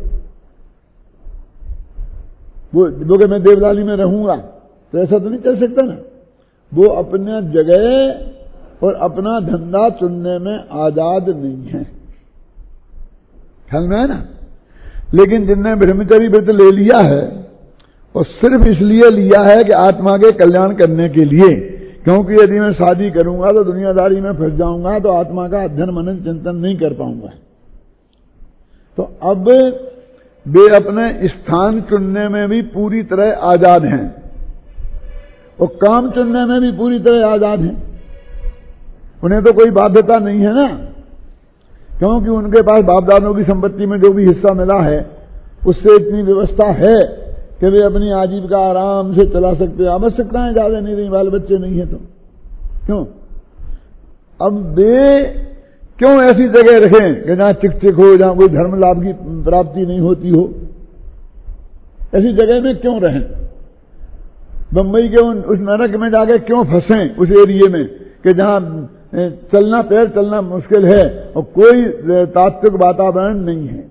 वो कि मैं देवलाली में रहूंगा तो ऐसा तो नहीं चल सकता ना। वो अपने जगह और अपना धंधा चुनने में आजाद नहीं है। ख्याल में है ना? लेकिन जिनने ब्रह्मचर्य व्रत ले लिया है और सिर्फ इसलिए लिया है कि आत्मा के कल्याण करने के लिए, क्योंकि यदि मैं शादी करूंगा तो दुनियादारी में फंस जाऊंगा, तो आत्मा का अध्ययन मनन चिंतन नहीं कर पाऊंगा। तो अब वे अपने स्थान चुनने में भी पूरी तरह आजाद हैं और काम चुनने में भी पूरी तरह आजाद हैं। उन्हें तो कोई बाध्यता नहीं है ना, क्योंकि उनके पास बाप दादों की संपत्ति में जो भी हिस्सा मिला है उससे इतनी व्यवस्था है कि वे अपनी आजीविका आराम से चला सकते हैं। आवश्यकताएं ज्यादा नहीं रही, बाल बच्चे नहीं है तो क्यों? अब वे क्यों ऐसी जगह रखें कि जहां चिक चिक हो, जहां कोई धर्म लाभ की प्राप्ति नहीं होती हो? ऐसी जगह में क्यों रहें? बंबई के उस नरक में जाके क्यों फंसें उस एरिए में कि जहां चलना, पैर चलना मुश्किल है और कोई तात्विक वातावरण नहीं है?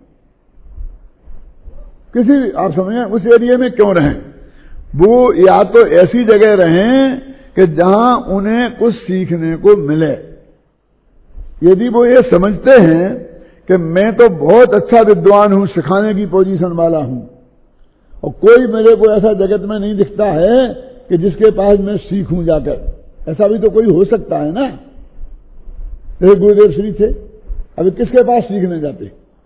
किसी, आप समझें, उस एरिया में क्यों रहें? वो या तो ऐसी जगह रहें कि जहां उन्हें कुछ सीखने को मिले। यदि वो ये समझते हैं कि मैं तो बहुत अच्छा विद्वान हूं, सिखाने की पोजीशन वाला हूं और कोई मेरे को ऐसा जगत में नहीं दिखता है कि जिसके पास मैं सीखूं जाकर, ऐसा भी तो कोई हो सकता है ना। जैसे गुरुदेव श्री थे, अभी किसके पास सीखने जाते?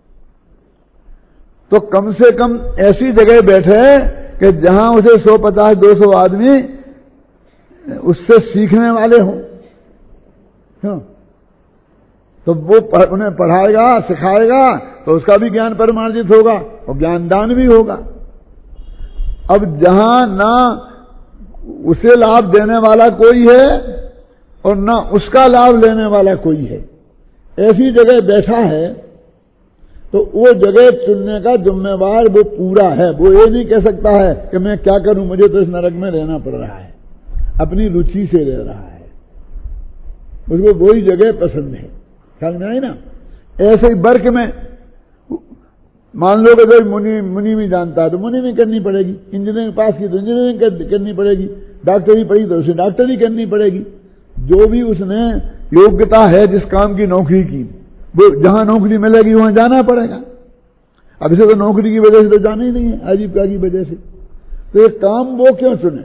तो कम से कम ऐसी जगह बैठे कि जहां उसे 150-200 आदमी उससे सीखने वाले हों। क्यों? तो वो उन्हें पढ़ाएगा, सिखाएगा तो उसका भी ज्ञान परिमार्जित होगा और ज्ञानदान भी होगा। अब जहां ना उसे लाभ देने वाला कोई है और ना उसका लाभ लेने वाला कोई है, ऐसी जगह बैठा है, तो वो जगह चुनने का जिम्मेवार वो पूरा है। वो ये नहीं कह सकता है कि मैं क्या करूं, मुझे तो इस नरक में रहना पड़ रहा है, अपनी रुचि से रह रहा है, उसको वही जगह पसंद है। समझ में आई ना? ऐसे ही वर्क में मान लो कि कोई मुनि भी जानता है तो मुनि भी करनी पड़ेगी, इंजीनियरिंग पास की तो इंजीनियरिंग करनी पड़ेगी, डॉक्टरी पढ़ी तो उसे डॉक्टरी करनी पड़ेगी। जो भी उसने योग्यता है जिस काम की नौकरी की, वो जहां नौकरी मिलेगी वहां जाना पड़ेगा। अब इसे तो नौकरी की वजह से तो जाना ही नहीं है, आजीविका की वजह से। तो ये काम वो क्यों चुने?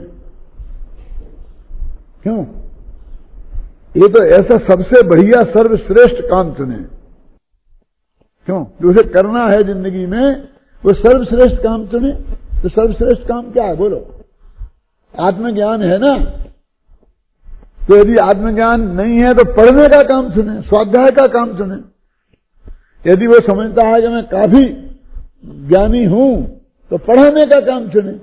क्यों? ये तो ऐसा सबसे बढ़िया सर्वश्रेष्ठ काम चुने। क्यों? जो उसे करना है जिंदगी में, वो सर्वश्रेष्ठ काम चुने। तो सर्वश्रेष्ठ काम क्या है बोलो? आत्मज्ञान है ना। तो यदि आत्मज्ञान नहीं है तो पढ़ने का काम चुने, स्वाध्याय का काम चुने। यदि वो समझता है कि मैं काफी ज्ञानी हूं तो पढ़ाने का काम चुने।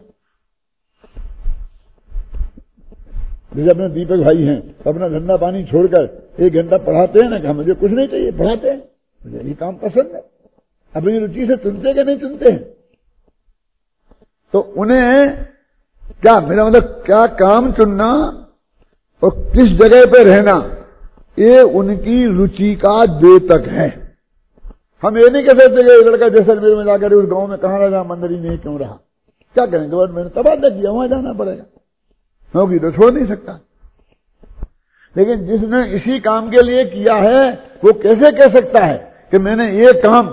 जैसे अपने दीपक भाई हैं, अपना धंधा पानी छोड़कर 1 घंटा पढ़ाते हैं ना, कहा मुझे कुछ नहीं चाहिए, पढ़ाते हैं, मुझे ये काम पसंद है। अपनी रुचि से चुनते कि नहीं चुनते हैं? तो उन्हें क्या, मेरा मतलब क्या काम चुनना और किस जगह पे रहना, ये उनकी रुचि का द्योतक है। हम ये नहीं कह सकते कि लड़का जैसलमेर में जाकर उस गांव में कहां रहा, मंदिर ही नहीं क्यों रहा, क्या करें, गवर्नमेंट ने तबादला किया, वहां जाना पड़ेगा, नौकरी तो छोड़ नहीं सकता। लेकिन जिसने इसी काम के लिए किया है वो कैसे कह सकता है कि मैंने ये काम,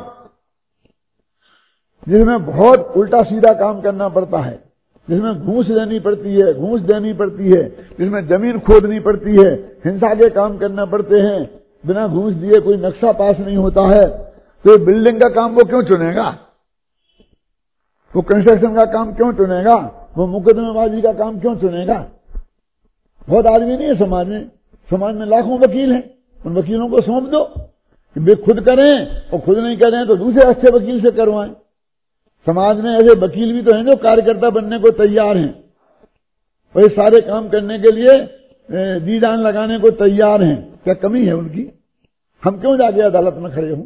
जिसमें बहुत उल्टा सीधा काम करना पड़ता है, जिसमें घूस लेनी पड़ती है, घूस देनी पड़ती है, जिसमें जमीन खोदनी पड़ती है, हिंसा के काम करना पड़ते हैं, बिना घूस दिए कोई नक्शा पास नहीं होता है, तो बिल्डिंग का काम वो क्यों चुनेगा? वो कंस्ट्रक्शन का काम क्यों चुनेगा? वो मुकदमेबाजी का काम क्यों चुनेगा? बहुत आदमी नहीं है समाज में, समाज में लाखों वकील हैं, उन वकीलों को सौंप दो कि वे खुद करें, और खुद नहीं करें तो दूसरे अच्छे वकील से करवाएं। समाज में ऐसे वकील भी तो हैं जो कार्यकर्ता बनने को तैयार हैं, और ये सारे काम करने के लिए जी जान लगाने को तैयार हैं। क्या कमी है उनकी? हम क्यों जाके अदालत में खड़े हों?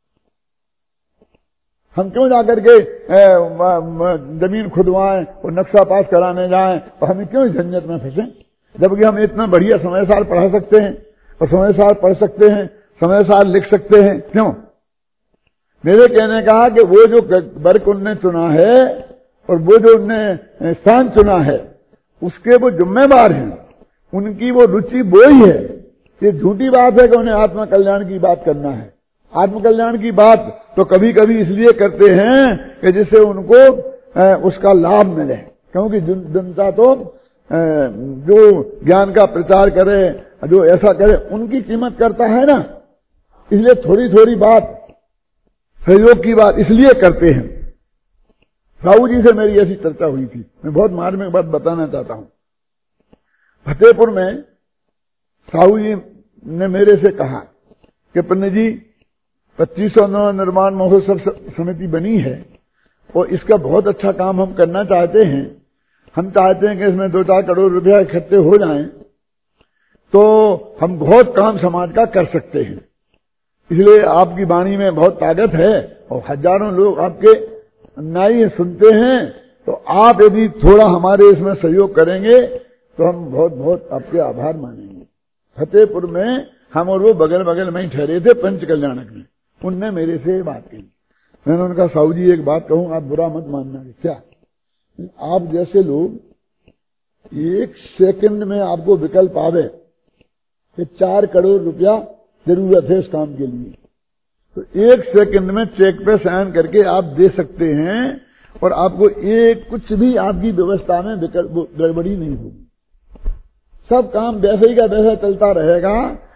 हम क्यों जाकर के जमीन खुदवाएं और नक्शा पास कराने जाएं, और हमें क्यों इस झंझट में फंसे, जबकि हम इतना बढ़िया समय सार पढ़ा सकते हैं और समय सार पढ़ सकते हैं, समय सार लिख सकते हैं। क्यों? मेरे कहने का कि वो जो वर्क उनने चुना है और वो जो उनने स्थान चुना है, उसके वो जिम्मेवार हैं, उनकी वो रुचि वो ही है ये झूठी बात है कि उन्हें आत्म कल्याण की बात करना है। आत्म कल्याण की बात तो कभी कभी इसलिए करते हैं कि जिससे उनको उसका लाभ मिले, क्योंकि जनता तो जो ज्ञान का प्रचार करे, जो ऐसा करे, उनकी कीमत करता है ना, इसलिए थोड़ी थोड़ी बात, सहयोग की बात इसलिए करते हैं। साहू जी से मेरी ऐसी चर्चा हुई थी, मैं बहुत मार्मिक बात बताना चाहता हूं। फतेहपुर में साहू जी ने मेरे से कहा कि पंडित जी 2500 निर्माण महोत्सव समिति बनी है और इसका बहुत अच्छा काम हम करना चाहते हैं। हम चाहते हैं कि इसमें 2-4 करोड़ रुपया इकट्ठे हो जाएं तो हम बहुत काम समाज का कर सकते हैं। इसलिए आपकी वाणी में बहुत ताकत है और हजारों लोग आपके न्याय सुनते हैं, तो आप यदि थोड़ा हमारे इसमें सहयोग करेंगे तो हम बहुत बहुत आपके आभार मानेंगे। फतेहपुर में हम और वो बगल बगल में ही ठहरे थे, पंच कल्याणक में, उनने मेरे से बात की। मैंने उनका साहू जी एक बात कहूं, आप बुरा मत मानना। क्या आप जैसे लोग 1 सेकंड में आपको विकल्प आवे कि 4 करोड़ रुपया जरूरत है इस काम के लिए, तो 1 सेकंड में चेक पे साइन करके आप दे सकते हैं और आपको एक कुछ भी आपकी व्यवस्था में विकल्प गड़बड़ी नहीं होगी। सब काम वैसे ही का वैसा चलता रहेगा।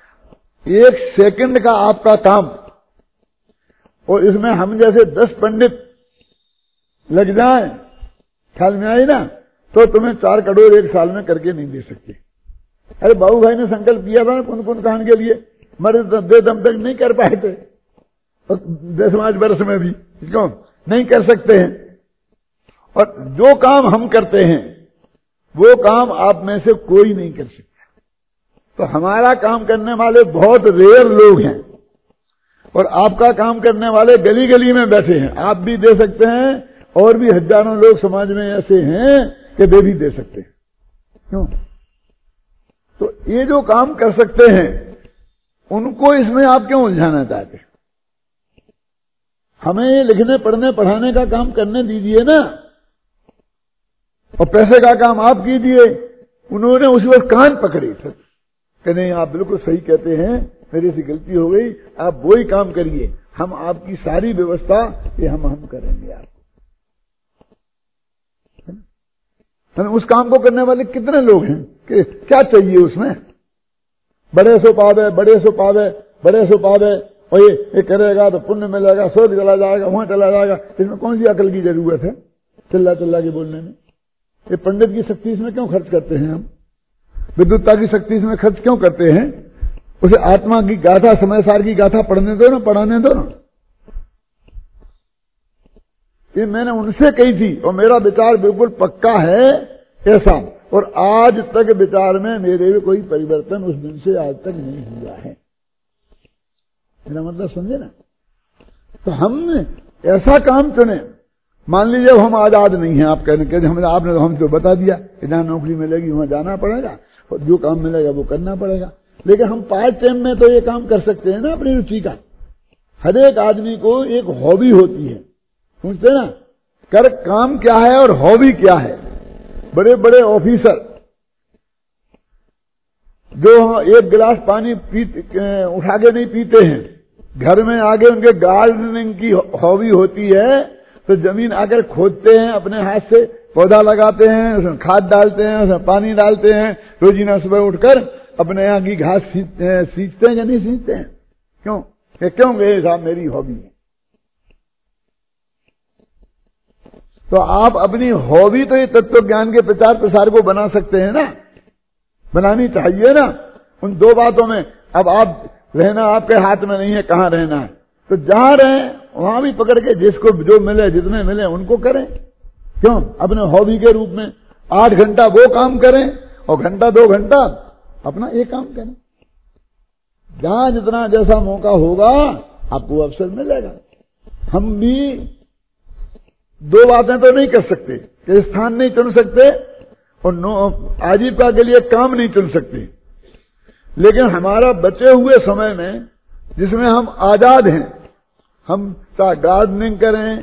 1 सेकंड का आपका काम, और इसमें हम जैसे 10 पंडित लग जाएं, ख्याल में आई ना, तो तुम्हें 4 करोड़ 1 साल में करके नहीं दे सकते। अरे बाबू भाई ने संकल्प किया था ना पुन कान के लिए, मरे दे दम तक नहीं कर पाए थे, और 10 वर्ष में भी क्यों नहीं कर सकते हैं। और जो काम हम करते हैं वो काम आप में से कोई नहीं कर सकता। तो हमारा काम करने वाले बहुत रेयर लोग हैं और आपका काम करने वाले गली गली में बैठे हैं। आप भी दे सकते हैं और भी हजारों लोग समाज में ऐसे हैं कि वे भी दे सकते हैं। क्यों? तो ये जो काम कर सकते हैं उनको इसमें आप क्यों उलझाना चाहते हैं? हमें लिखने पढ़ने पढ़ाने का काम करने दीजिए ना, और पैसे का काम आप कीजिए। उन्होंने उस वक्त कान पकड़े थे कि नहीं आप बिल्कुल सही कहते हैं, मेरे से गलती हो गई, आप वही काम करिए, हम आपकी सारी व्यवस्था ये हम करेंगे आपको। उस काम को करने वाले कितने लोग हैं कि क्या चाहिए उसमें? बड़े सो पावे, बड़े सो पावे, बड़े सो पावे, और ये करेगा तो पुण्य मिलेगा, स्वर्ग चला जाएगा, वहां चला जाएगा। इसमें कौन सी अकल की जरूरत है चिल्ला चिल्ला के बोलने में? ये पंडित की शक्ति इसमें क्यों खर्च करते हैं? हम विद्युतता की शक्ति इसमें खर्च क्यों करते हैं? उसे आत्मा की गाथा, समय सार की गाथा पढ़ने दो ना, पढ़ाने दो ना। ये मैंने उनसे कही थी और मेरा विचार बिल्कुल पक्का है ऐसा, और आज तक विचार में मेरे भी कोई परिवर्तन उस दिन से आज तक नहीं हुआ है। मेरा मतलब समझे ना? तो हम ऐसा काम चुने। मान लीजिए हम आजाद नहीं है, आप कहने आपने तो हम तो बता दिया कि जहां नौकरी मिलेगी वहां जाना पड़ेगा और जो काम मिलेगा वो करना पड़ेगा, लेकिन हम पार्ट टाइम में तो ये काम कर सकते हैं ना अपनी रुचि का। हर एक आदमी को एक हॉबी होती है, समझते ना? कर काम क्या है और हॉबी क्या है। बड़े बड़े ऑफिसर जो 1 गिलास पानी उठा के नहीं पीते हैं, घर में आगे उनके गार्डनिंग की हॉबी होती है, तो जमीन आकर खोदते हैं, अपने हाथ से पौधा लगाते हैं, उसमें खाद डालते हैं, उसमें पानी डालते हैं, रोजीना सुबह उठकर अपने यहाँ की घास सींचते हैं या नहीं सींचते हैं? क्यों? क्यों गए साहब, मेरी हॉबी है। तो आप अपनी हॉबी तो ये तत्व ज्ञान के प्रचार प्रसार को बना सकते हैं ना, बनानी चाहिए ना। उन 2 बातों में अब आप रहना आपके हाथ में नहीं है, कहां रहना है, तो जहां रहें वहां भी पकड़ के जिसको जो मिले, जितने मिले उनको करें। क्यों? अपने हॉबी के रूप में 8 घंटा वो काम करें और घंटा 2 घंटा अपना ये काम करें। जहां जितना जैसा मौका होगा आपको अवसर मिलेगा। हम भी 2 बातें तो नहीं कर सकते कि स्थान नहीं चुन सकते और आजीविका के लिए काम नहीं चुन सकते, लेकिन हमारा बचे हुए समय में जिसमें हम आजाद हैं, हम चाहे गार्डनिंग करें,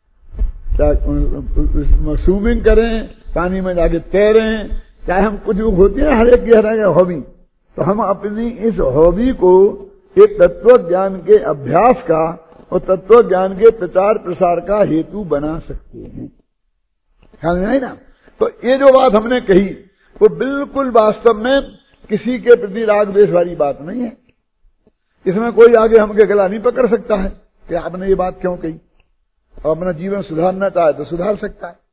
चाहे स्विमिंग करें, पानी में जाके तैरें, चाहे हम कुछ होती है हर एक की हॉबी, तो हम अपनी इस हॉबी को एक तत्व ज्ञान के अभ्यास का और तत्व ज्ञान के प्रचार प्रसार का हेतु बना सकते हैं। ख्याल में आई ना? तो ये जो बात हमने कही वो बिल्कुल वास्तव में किसी के प्रति राग द्वेष वाली बात नहीं है। इसमें कोई आगे हमके गला नहीं पकड़ सकता है कि आपने ये बात क्यों कही, और अपना जीवन सुधारना चाहे तो सुधार सकता है।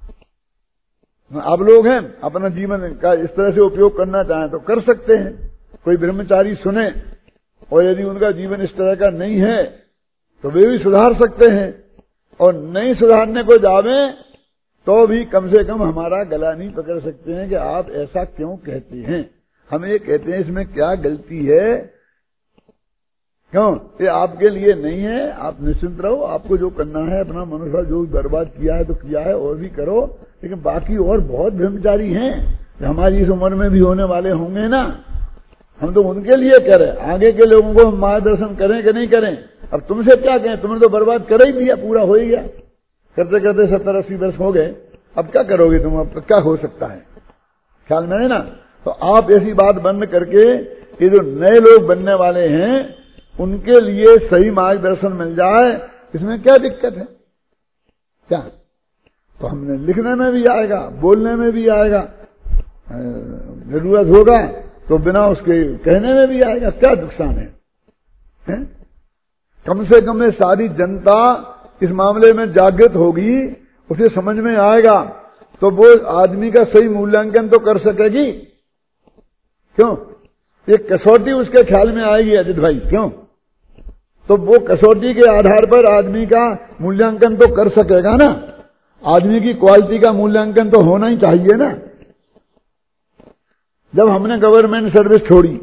आप लोग हैं, अपना जीवन का इस तरह से उपयोग करना चाहें तो कर सकते हैं। कोई ब्रह्मचारी सुने और यदि उनका जीवन इस तरह का नहीं है तो वे भी सुधार सकते हैं, और नहीं सुधारने को जावे तो भी कम से कम हमारा गला नहीं पकड़ सकते हैं कि आप ऐसा क्यों कहते हैं। हम ये कहते हैं इसमें क्या गलती है, क्यों ये आपके लिए नहीं है, आप निश्चिंत रहो, आपको जो करना है अपना मनुष्य जो बर्बाद किया है तो किया है और भी करो। लेकिन बाकी और बहुत ब्रह्मचारी हैं जो हमारी इस उम्र में भी होने वाले होंगे ना, हम तो उनके लिए कह रहे हैं। आगे के लोगों को हम मार्गदर्शन करें कि नहीं करें, अब तुमसे क्या कहें, तुमने तो बर्बाद कर ही दिया, पूरा हो ही गया, करते करते 70-80 वर्ष हो गए, अब क्या करोगे तुम, अब क्या हो सकता है। ख्याल में है ना? तो आप ऐसी बात बंद करके ये जो नए लोग बनने वाले हैं उनके लिए सही मार्गदर्शन मिल जाए, इसमें क्या दिक्कत है क्या? तो हमने लिखने में भी आएगा, बोलने में भी आएगा, जरूरत होगा तो बिना उसके कहने में भी आएगा, क्या नुकसान है? कम से कम सारी जनता इस मामले में जागृत होगी, उसे समझ में आएगा तो वो आदमी का सही मूल्यांकन तो कर सकेगी। क्यों? एक कसौटी उसके ख्याल में आएगी अजित भाई, क्यों? तो वो कसौटी के आधार पर आदमी का मूल्यांकन तो कर सकेगा ना। आदमी की क्वालिटी का मूल्यांकन तो होना ही चाहिए ना। जब हमने गवर्नमेंट सर्विस छोड़ी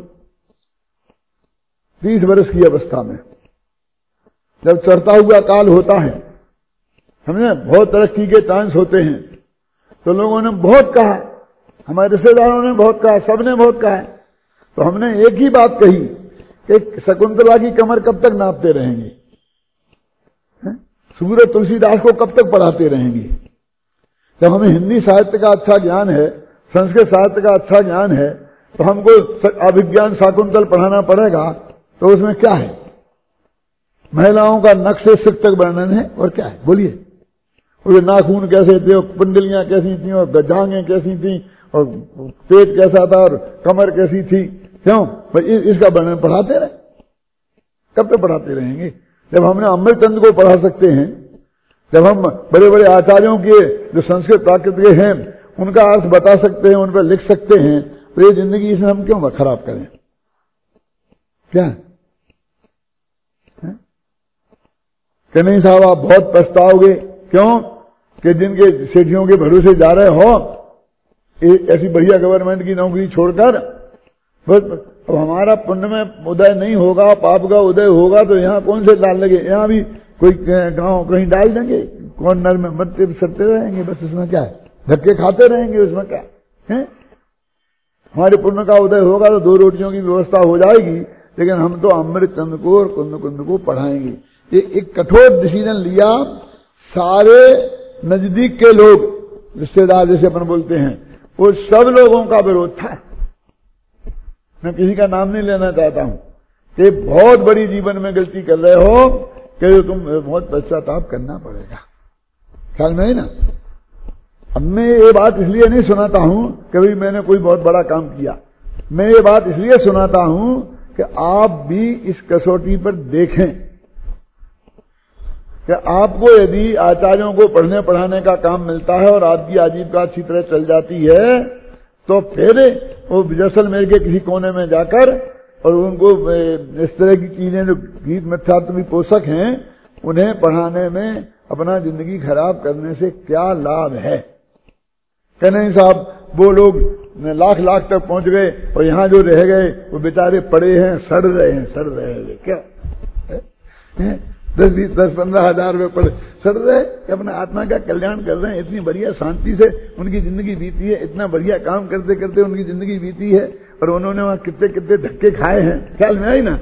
30 वर्ष की अवस्था में, जब चढ़ता हुआ काल होता है, हमने बहुत तरक्की के चांस होते हैं, तो लोगों ने बहुत कहा, हमारे रिश्तेदारों ने बहुत कहा, सबने बहुत कहा, तो हमने एक ही बात कही कि शकुंतला की कमर कब तक नापते रहेंगे, सूरज तुलसीदास को कब तक पढ़ाते रहेंगे। जब हमें हिंदी साहित्य का अच्छा ज्ञान है, संस्कृत साहित्य का अच्छा ज्ञान है, तो हमको अभिज्ञान शाकुंतल पढ़ाना पड़ेगा, तो उसमें क्या है? महिलाओं का नख से सिर तक वर्णन है, और क्या है बोलिए? और नाखून कैसे थे, और कुंडलियां कैसी थी, और जांघें कैसी थी, और पेट कैसा था, और कमर कैसी थी, क्यों भाई इसका वर्णन पढ़ाते रहे? कब तक पढ़ाते रहेंगे? जब हमने अमृतचंद को पढ़ा सकते हैं, जब हम बड़े बड़े आचार्यों के जो संस्कृत प्राकृत के हैं उनका अर्थ बता सकते हैं, उन पर लिख सकते हैं, तो ये जिंदगी इसे हम क्यों खराब करें? क्या कि नहीं साहब आप बहुत पछताओगे, क्यों कि जिनके सेठियों के भरोसे जा रहे हो ऐसी बढ़िया गवर्नमेंट की नौकरी छोड़कर, बस अब हमारा पुण्य में उदय नहीं होगा, पाप का उदय होगा, तो यहाँ कौन से डाल लगे? यहाँ भी कोई गांव कहीं डाल देंगे, कॉर्नर में मरते सरते रहेंगे, बस इसमें क्या है? धक्के खाते रहेंगे, उसमें क्या है? हमारे पुण्य का उदय होगा तो 2 रोटियों की व्यवस्था हो जाएगी, लेकिन हम तो अमृतचंद को और कुंद कुंद को पढ़ाएंगे। ये एक कठोर डिसीजन लिया, सारे नजदीक के लोग, रिश्तेदार जैसे अपन बोलते हैं, वो सब लोगों का विरोध था। मैं किसी का नाम नहीं लेना चाहता हूं कि बहुत बड़ी जीवन में गलती कर रहे हो कि तुम बहुत पश्चाताप करना पड़ेगा। ख्याल में है ना? अब मैं ये बात इसलिए नहीं सुनाता हूं कभी मैंने कोई बहुत बड़ा काम किया, मैं ये बात इसलिए सुनाता हूं कि आप भी इस कसौटी पर देखें कि आपको यदि आचार्यों को पढ़ने पढ़ाने का काम मिलता है और आपकी आजीविका अच्छी तरह चल जाती है, तो फिर वो जैसलमेर के किसी कोने में जाकर और उनको इस तरह की चीजें जो गीत मिथ्यात्व पोषक हैं उन्हें पढ़ाने में अपना जिंदगी खराब करने से क्या लाभ है? कि नहीं साहब वो लोग लाख लाख तक पहुंच गए और यहाँ जो रह गए वो बेचारे पड़े हैं, सड़ रहे हैं, क्या 10-15 हजार रुपये पड़े सड़ रहे, अपना आत्मा का कल्याण कर रहे हैं, इतनी बढ़िया शांति से उनकी जिंदगी बीती है, इतना बढ़िया काम करते करते उनकी जिंदगी बीती है, और उन्होंने वहां कितने कितने धक्के खाए हैं। ख्याल में आई ना?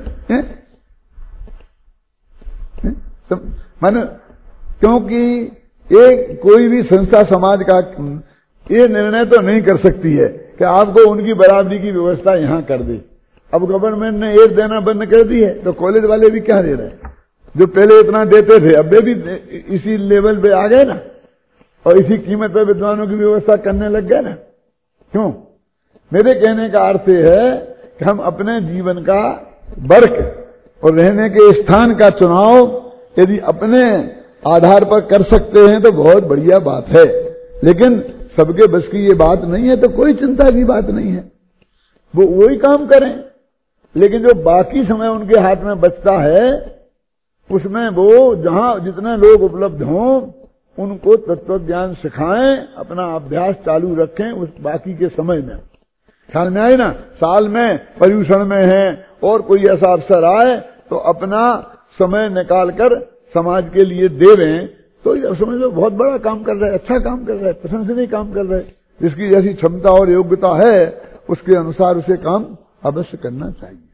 तो मानो क्योंकि ये कोई भी संस्था समाज का ये निर्णय तो नहीं कर सकती है कि आपको उनकी बराबरी की व्यवस्था यहां कर दे। अब गवर्नमेंट ने एड देना बंद कर दी है, तो कॉलेज वाले भी क्या दे रहे हैं? जो पहले इतना देते थे, अब वे भी इसी लेवल पे आ गए ना, और इसी कीमत पर विद्वानों की व्यवस्था करने लग गए ना। क्यों? मेरे कहने का अर्थ है कि हम अपने जीवन का वर्क और रहने के स्थान का चुनाव यदि अपने आधार पर कर सकते हैं तो बहुत बढ़िया बात है, लेकिन सबके बस की ये बात नहीं है तो कोई चिंता की बात नहीं है, वो वही काम करें। लेकिन जो बाकी समय उनके हाथ में बचता है उसमें वो जहां जितने लोग उपलब्ध हों उनको तत्व ज्ञान सिखाएं, अपना अभ्यास चालू रखें उस बाकी के समय में। ख्याल में आए ना, साल में पर्यूषण में है और कोई ऐसा अवसर आए तो अपना समय निकाल कर समाज के लिए दे रहे हैं, तो ये समझ लो बहुत बड़ा काम कर रहे हैं, अच्छा काम कर रहे हैं, प्रशंसनीय काम कर रहे हैं। जिसकी जैसी क्षमता और योग्यता है उसके अनुसार उसे काम अवश्य करना चाहिए।